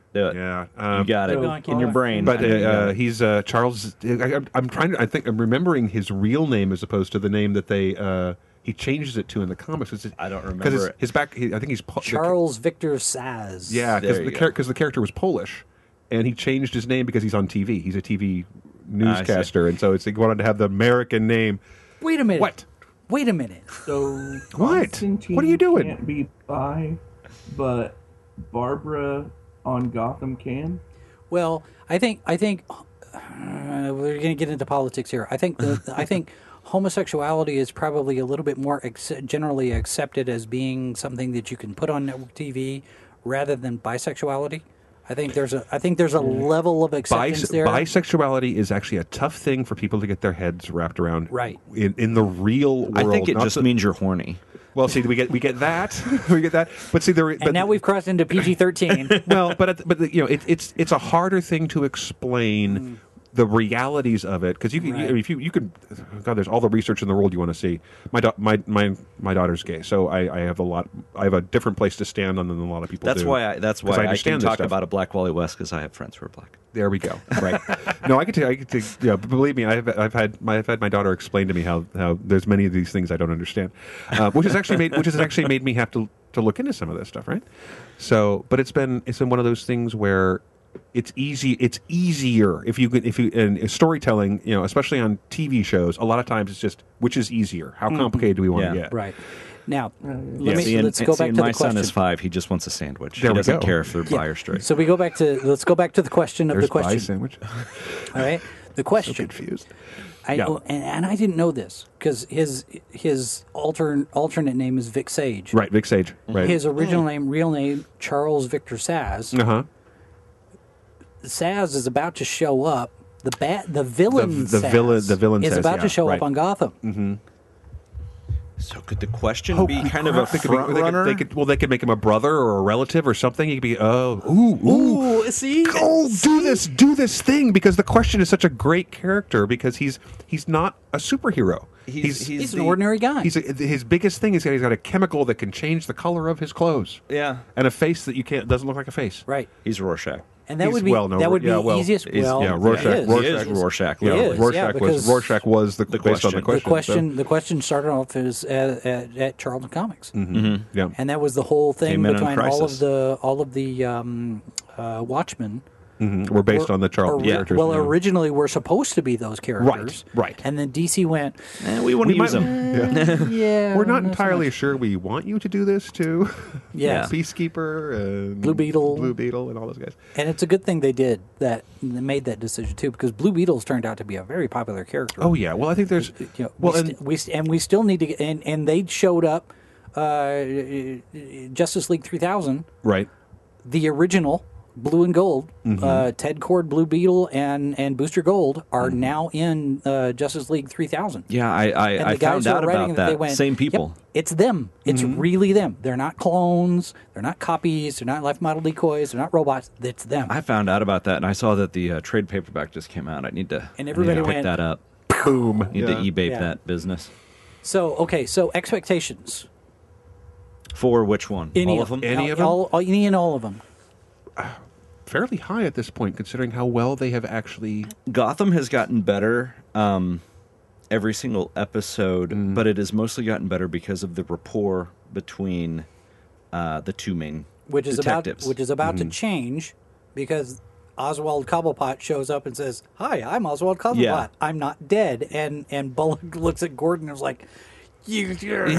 Do it. Yeah, you got it in your brain. But he's Charles. I'm trying to. I'm remembering his real name as opposed to the name that he changes it to in the comics. I don't remember because his back. I think he's Charles Victor Saz. Yeah, because the character was Polish, and he changed his name because he's on TV. He's a TV newscaster, and so he wanted to have the American name. Wait a minute. What? Wait a minute. So what? What are you doing? Can't be bi, but Barbara on Gotham can. Well, I think we're going to get into politics here. I think homosexuality is probably a little bit more generally accepted as being something that you can put on network TV rather than bisexuality. I think there's a level of acceptance there. Bisexuality is actually a tough thing for people to get their heads wrapped around. Right. In the real world. I think it just means you're horny. Well, see, we get that, but see, now we've crossed into PG-13. Well, but it's a harder thing to explain the realities of it because you can God, there's all the research in the world you want to see. My daughter's gay, so I have a different place to stand on than a lot of people. That's do. why I can talk about a Black Wally West because I have friends who are black. There we go. Right. No, I could take. Yeah, believe me, I've had my daughter explain to me how there's many of these things I don't understand, which has actually made me have to look into some of this stuff, right? So, but it's been one of those things where it's easier if you in storytelling, especially on TV shows. A lot of times it's just which is easier. How complicated do we want to get? Right. Now, let's go back to the question. My son is 5. He just wants a sandwich. He doesn't care if they're bi or straight. So let's go back to the question of the question. Bi sandwich. All right. The question. So confused. And I didn't know this because his alternate name is Vic Sage. Right, Vic Sage. Right. His original real name, Charles Victor Saz. Saz is about to show up. The villain Saz is about to show up on Gotham. Mm-hmm. So could the question be kind of a front runner? They could make him a brother or a relative or something. He could be see, do this thing because the question is such a great character because he's not a superhero. He's an ordinary guy. His biggest thing is he's got a chemical that can change the color of his clothes. Yeah, and a face that doesn't look like a face. Right. He's Rorschach. And that would be easiest. Rorschach. Rorschach. Rorschach was based on the question. The question started off as at Charlton Comics. Mm-hmm. Yeah, and that was the whole thing between all of the Watchmen. Mm-hmm. Were based on the Charlton characters. Well, originally were supposed to be those characters. Right. And then DC went, we want to use them. Yeah. We're not entirely sure we want you to do this too. Yeah. Peacekeeper and Blue Beetle and all those guys. And it's a good thing they did that. They made that decision too because Blue Beetle's turned out to be a very popular character. Oh yeah. Well, I think there's we still need to get and they showed up Justice League 3000. Right. The original Blue and Gold, Ted Kord, Blue Beetle, and Booster Gold are now in Justice League 3000. Yeah, I found out about that. Same people. Yep, it's them. It's really them. They're not clones. They're not copies. They're not life model decoys. They're not robots. It's them. I found out about that, and I saw that the trade paperback just came out. I need to pick that up. Boom. Need to eBay that business. So expectations. For which one? All of them? Any of them? Any and all of them. Fairly high at this point, considering how well they have actually. Gotham has gotten better every single episode, but it has mostly gotten better because of the rapport between the two main detectives. Which is about to change because Oswald Cobblepot shows up and says, "Hi, I'm Oswald Cobblepot. Yeah. I'm not dead." And Bullock looks at Gordon and is like, You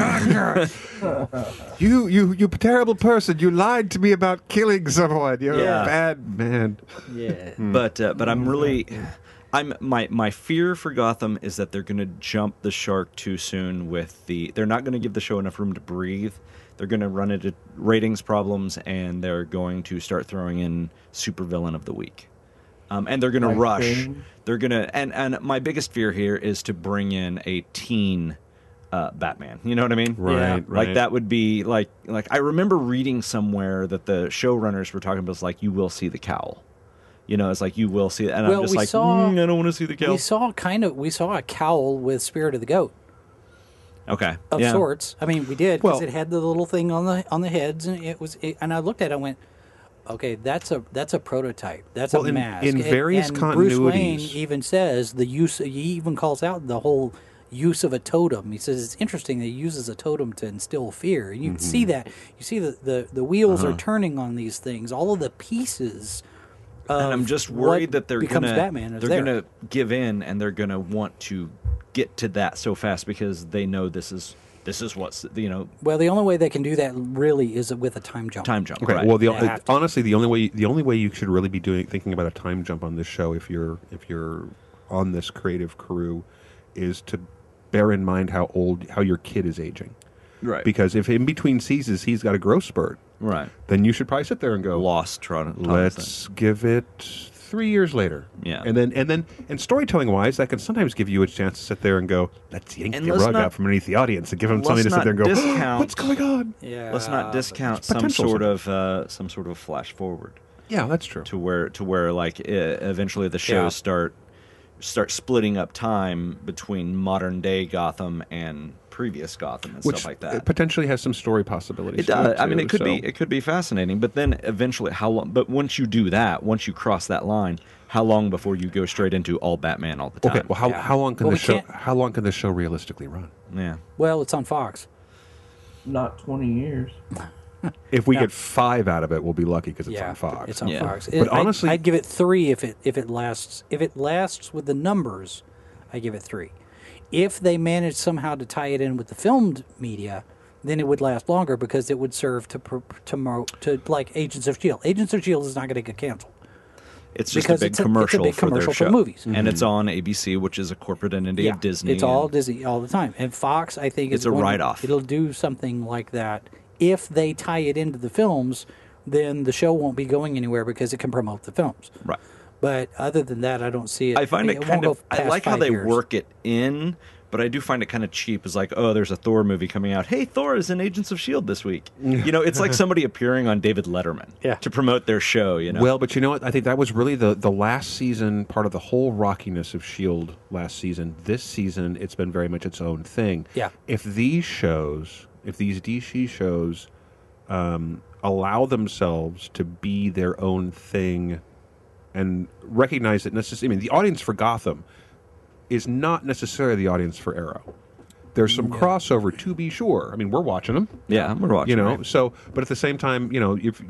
terrible person! You lied to me about killing someone. You're a bad man. Yeah, but I'm really, my fear for Gotham is that they're going to jump the shark too soon with they're not going to give the show enough room to breathe. They're going to run into ratings problems, and they're going to start throwing in supervillain of the week. And they're going to rush. They're going to, and my biggest fear here is to bring in a teen. Batman, you know what I mean? Right. Like that would be like I remember reading somewhere that the showrunners were talking about it's like you will see the cowl, it's like you will see it, and I'm just like I don't want to see the cowl. We saw a cowl with Spirit of the Goat. Okay, of sorts. I mean, we did because it had the little thing on the heads, and and I looked at it and went, Okay, that's a prototype. That's a mask. In various and continuities. Bruce Wayne even says the use. He even calls out the whole use of a totem. He says it's interesting that he uses a totem to instill fear. And you can see that. You see the wheels are turning on these things. All of the pieces. And I'm just worried that they're gonna give in, and they're gonna want to get to that so fast because they know this is what's Well, the only way they can do that really is with a time jump. Okay. Right. Well, honestly, the only way you should really be thinking about a time jump on this show, if you're on this creative crew, is to bear in mind how your kid is aging. Right. Because if in between seasons he's got a growth spurt, right, then you should probably sit there and go, let's give it 3 years later. Yeah. And storytelling wise, that can sometimes give you a chance to sit there and go, let's yank the rug out from underneath the audience and give them something to sit there and go, what's going on? Yeah. Let's not discount some sort of flash forward. Yeah, that's true. To where like eventually the shows start splitting up time between modern day Gotham and previous Gotham and stuff like that. It potentially has some story possibilities. It does. I mean, it could be fascinating. But then eventually, how long? But once you do that, once you cross that line, how long before you go straight into all Batman all the time? Okay. Well, how long can How long can the show realistically run? Yeah. Well, it's on Fox. Not 20 years. If we get 5 out of it, we'll be lucky because it's on Fox. It's on Fox. But honestly, I'd give it 3 if it lasts. If it lasts with the numbers, I give it 3. If they manage somehow to tie it in with the filmed media, then it would last longer because it would serve to like Agents of S.H.I.E.L.D. Agents of S.H.I.E.L.D. is not going to get canceled. It's just a big commercial for their show. Movies. And it's on ABC, which is a corporate entity of Disney. It's all Disney all the time. And Fox, I think, it's a write-off. It'll do something like that. If they tie it into the films, then the show won't be going anywhere because it can promote the films. Right. But other than that, I don't see it. I find it kind of. I like how they work it in, but I do find it kind of cheap. It's like, oh, there's a Thor movie coming out. Hey, Thor is in Agents of S.H.I.E.L.D. this week. It's like somebody appearing on David Letterman to promote their show. Well, but you know what? I think that was really the last season, part of the whole rockiness of S.H.I.E.L.D. last season. This season, it's been very much its own thing. Yeah. If these DC shows allow themselves to be their own thing and recognize that the audience for Gotham is not necessarily the audience for Arrow. There's some crossover, to be sure. I mean, we're watching them. Yeah, we're watching. Right? So, but at the same time, if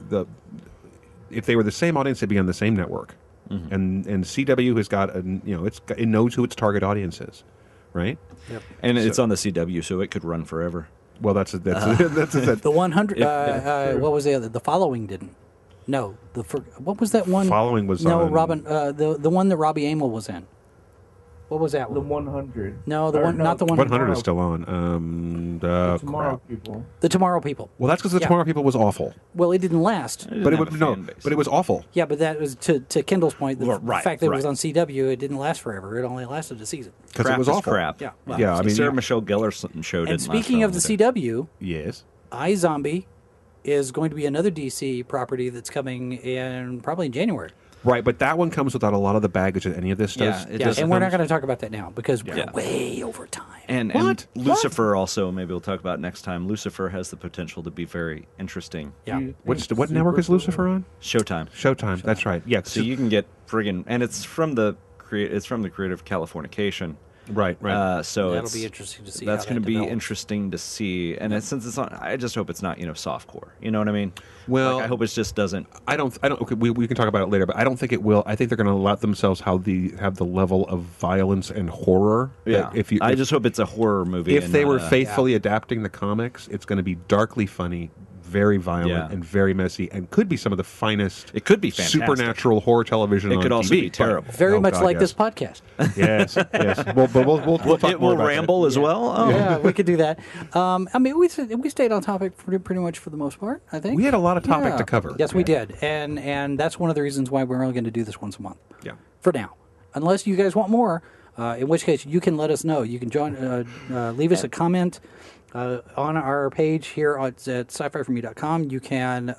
they were the same audience, they'd be on the same network. Mm-hmm. And CW has got it knows who its target audience is, right? Yep. And it's on the CW, so it could run forever. Well, that's the 100. What was the other? The Following didn't. No, what was that one? Following was no on... Robin. The one that Robbie Amell was in. What was that one? The 100. No, not the one. 100 is still on. The Tomorrow People. The Tomorrow People. Well, that's because the Tomorrow People was awful. Well, it didn't last. But it was awful. Yeah, but that was to Kendall's point. The fact that it was on CW, it didn't last forever. It only lasted a season because it was awful. Crap. Yeah. Well, I mean, Sarah Michelle Gellar show didn't. And speaking of the CW, yes, iZombie is going to be another DC property that's coming in probably in January. Right, but that one comes without a lot of the baggage that any of this does. And we're not going to talk about that now because we're way over time. And Lucifer also, maybe we'll talk about next time. Lucifer has the potential to be very interesting. Yeah. What network is Lucifer on? Showtime. That's right. Yeah. So you can get friggin' and it's from the creative Californication. Right. So that'll be interesting to see. That's going to be interesting to see, and since it's on, I just hope it's not softcore. You know what I mean? Well, I hope it just doesn't. I don't. Okay, we can talk about it later, but I don't think it will. I think they're going to let themselves have the level of violence and horror. Yeah. I just hope it's a horror movie. If they were faithfully adapting the comics, it's going to be darkly funny, very violent, and very messy, and could be some of the finest. It could be fantastic. Supernatural horror television. It could also be terrible. Very much like this podcast. Yes. Well, but we'll talk it will ramble as well. Oh. Yeah, we could do that. I mean, we stayed on topic pretty much for the most part. I think we had a lot of topic to cover. Yes, we did, and that's one of the reasons why we're only going to do this once a month. Yeah. For now, unless you guys want more, in which case you can let us know. You can join, leave us a comment. On our page here at sci-fi4me.com, you can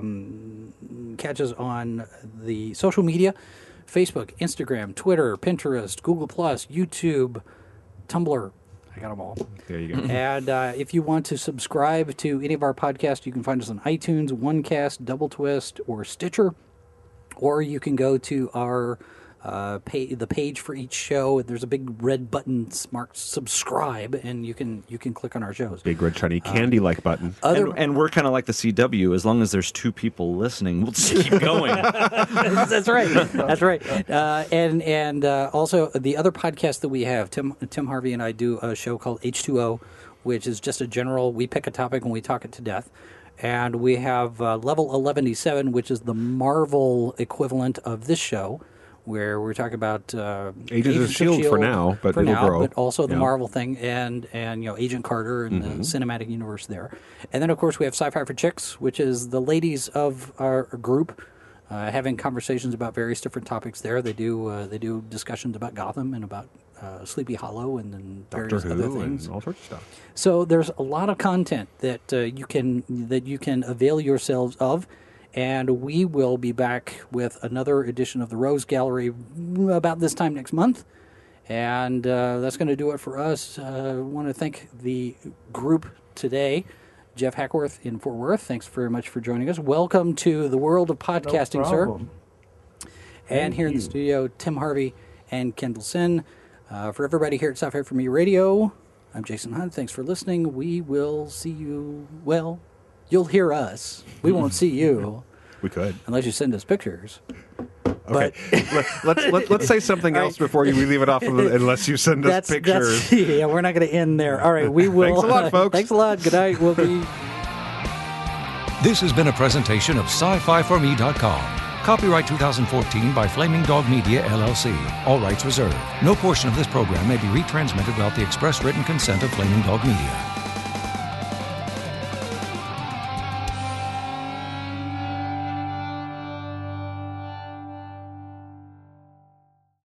catch us on the social media, Facebook, Instagram, Twitter, Pinterest, Google+, YouTube, Tumblr, I got them all. There you go. And if you want to subscribe to any of our podcasts, you can find us on iTunes, OneCast, Double Twist, or Stitcher. Or you can go to our the page for each show. There's a big red button marked subscribe, and you can click on our shows. Big red shiny candy-like button. And we're kind of like the CW. As long as there's 2 people listening, we'll just keep going. That's right. That's right. And also the other podcast that we have, Tim Harvey and I do a show called H2O, which is just a general. We pick a topic and we talk it to death. And we have Level 1177, which is the Marvel equivalent of this show, where we're talking about Agents of S.H.I.E.L.D. for now, but it'll grow. But also the Marvel thing and Agent Carter and the cinematic universe there. And then, of course, we have Sci-Fi for Chicks, which is the ladies of our group having conversations about various different topics there. They do discussions about Gotham and about Sleepy Hollow and then various other things, and all sorts of stuff. So there's a lot of content that you can avail yourselves of. And we will be back with another edition of the Rose Gallery about this time next month. And that's going to do it for us. I want to thank the group today. Jeff Hackworth in Fort Worth, thanks very much for joining us. Welcome to the world of podcasting, sir. And here in the studio, Tim Harvey and Kendall Sin. For everybody here at Sci-Fi For Me Radio, I'm Jason Hunt. Thanks for listening. We will see you, well... You'll hear us. We won't see you. We could. Unless you send us pictures. Okay. Let's say something else before we leave it off, unless you send us pictures. Yeah, we're not going to end there. All right, we will. Thanks a lot, folks. Thanks a lot. Good night. We'll be... This has been a presentation of SciFiForMe.com. Copyright 2014 by Flaming Dog Media, LLC. All rights reserved. No portion of this program may be retransmitted without the express written consent of Flaming Dog Media.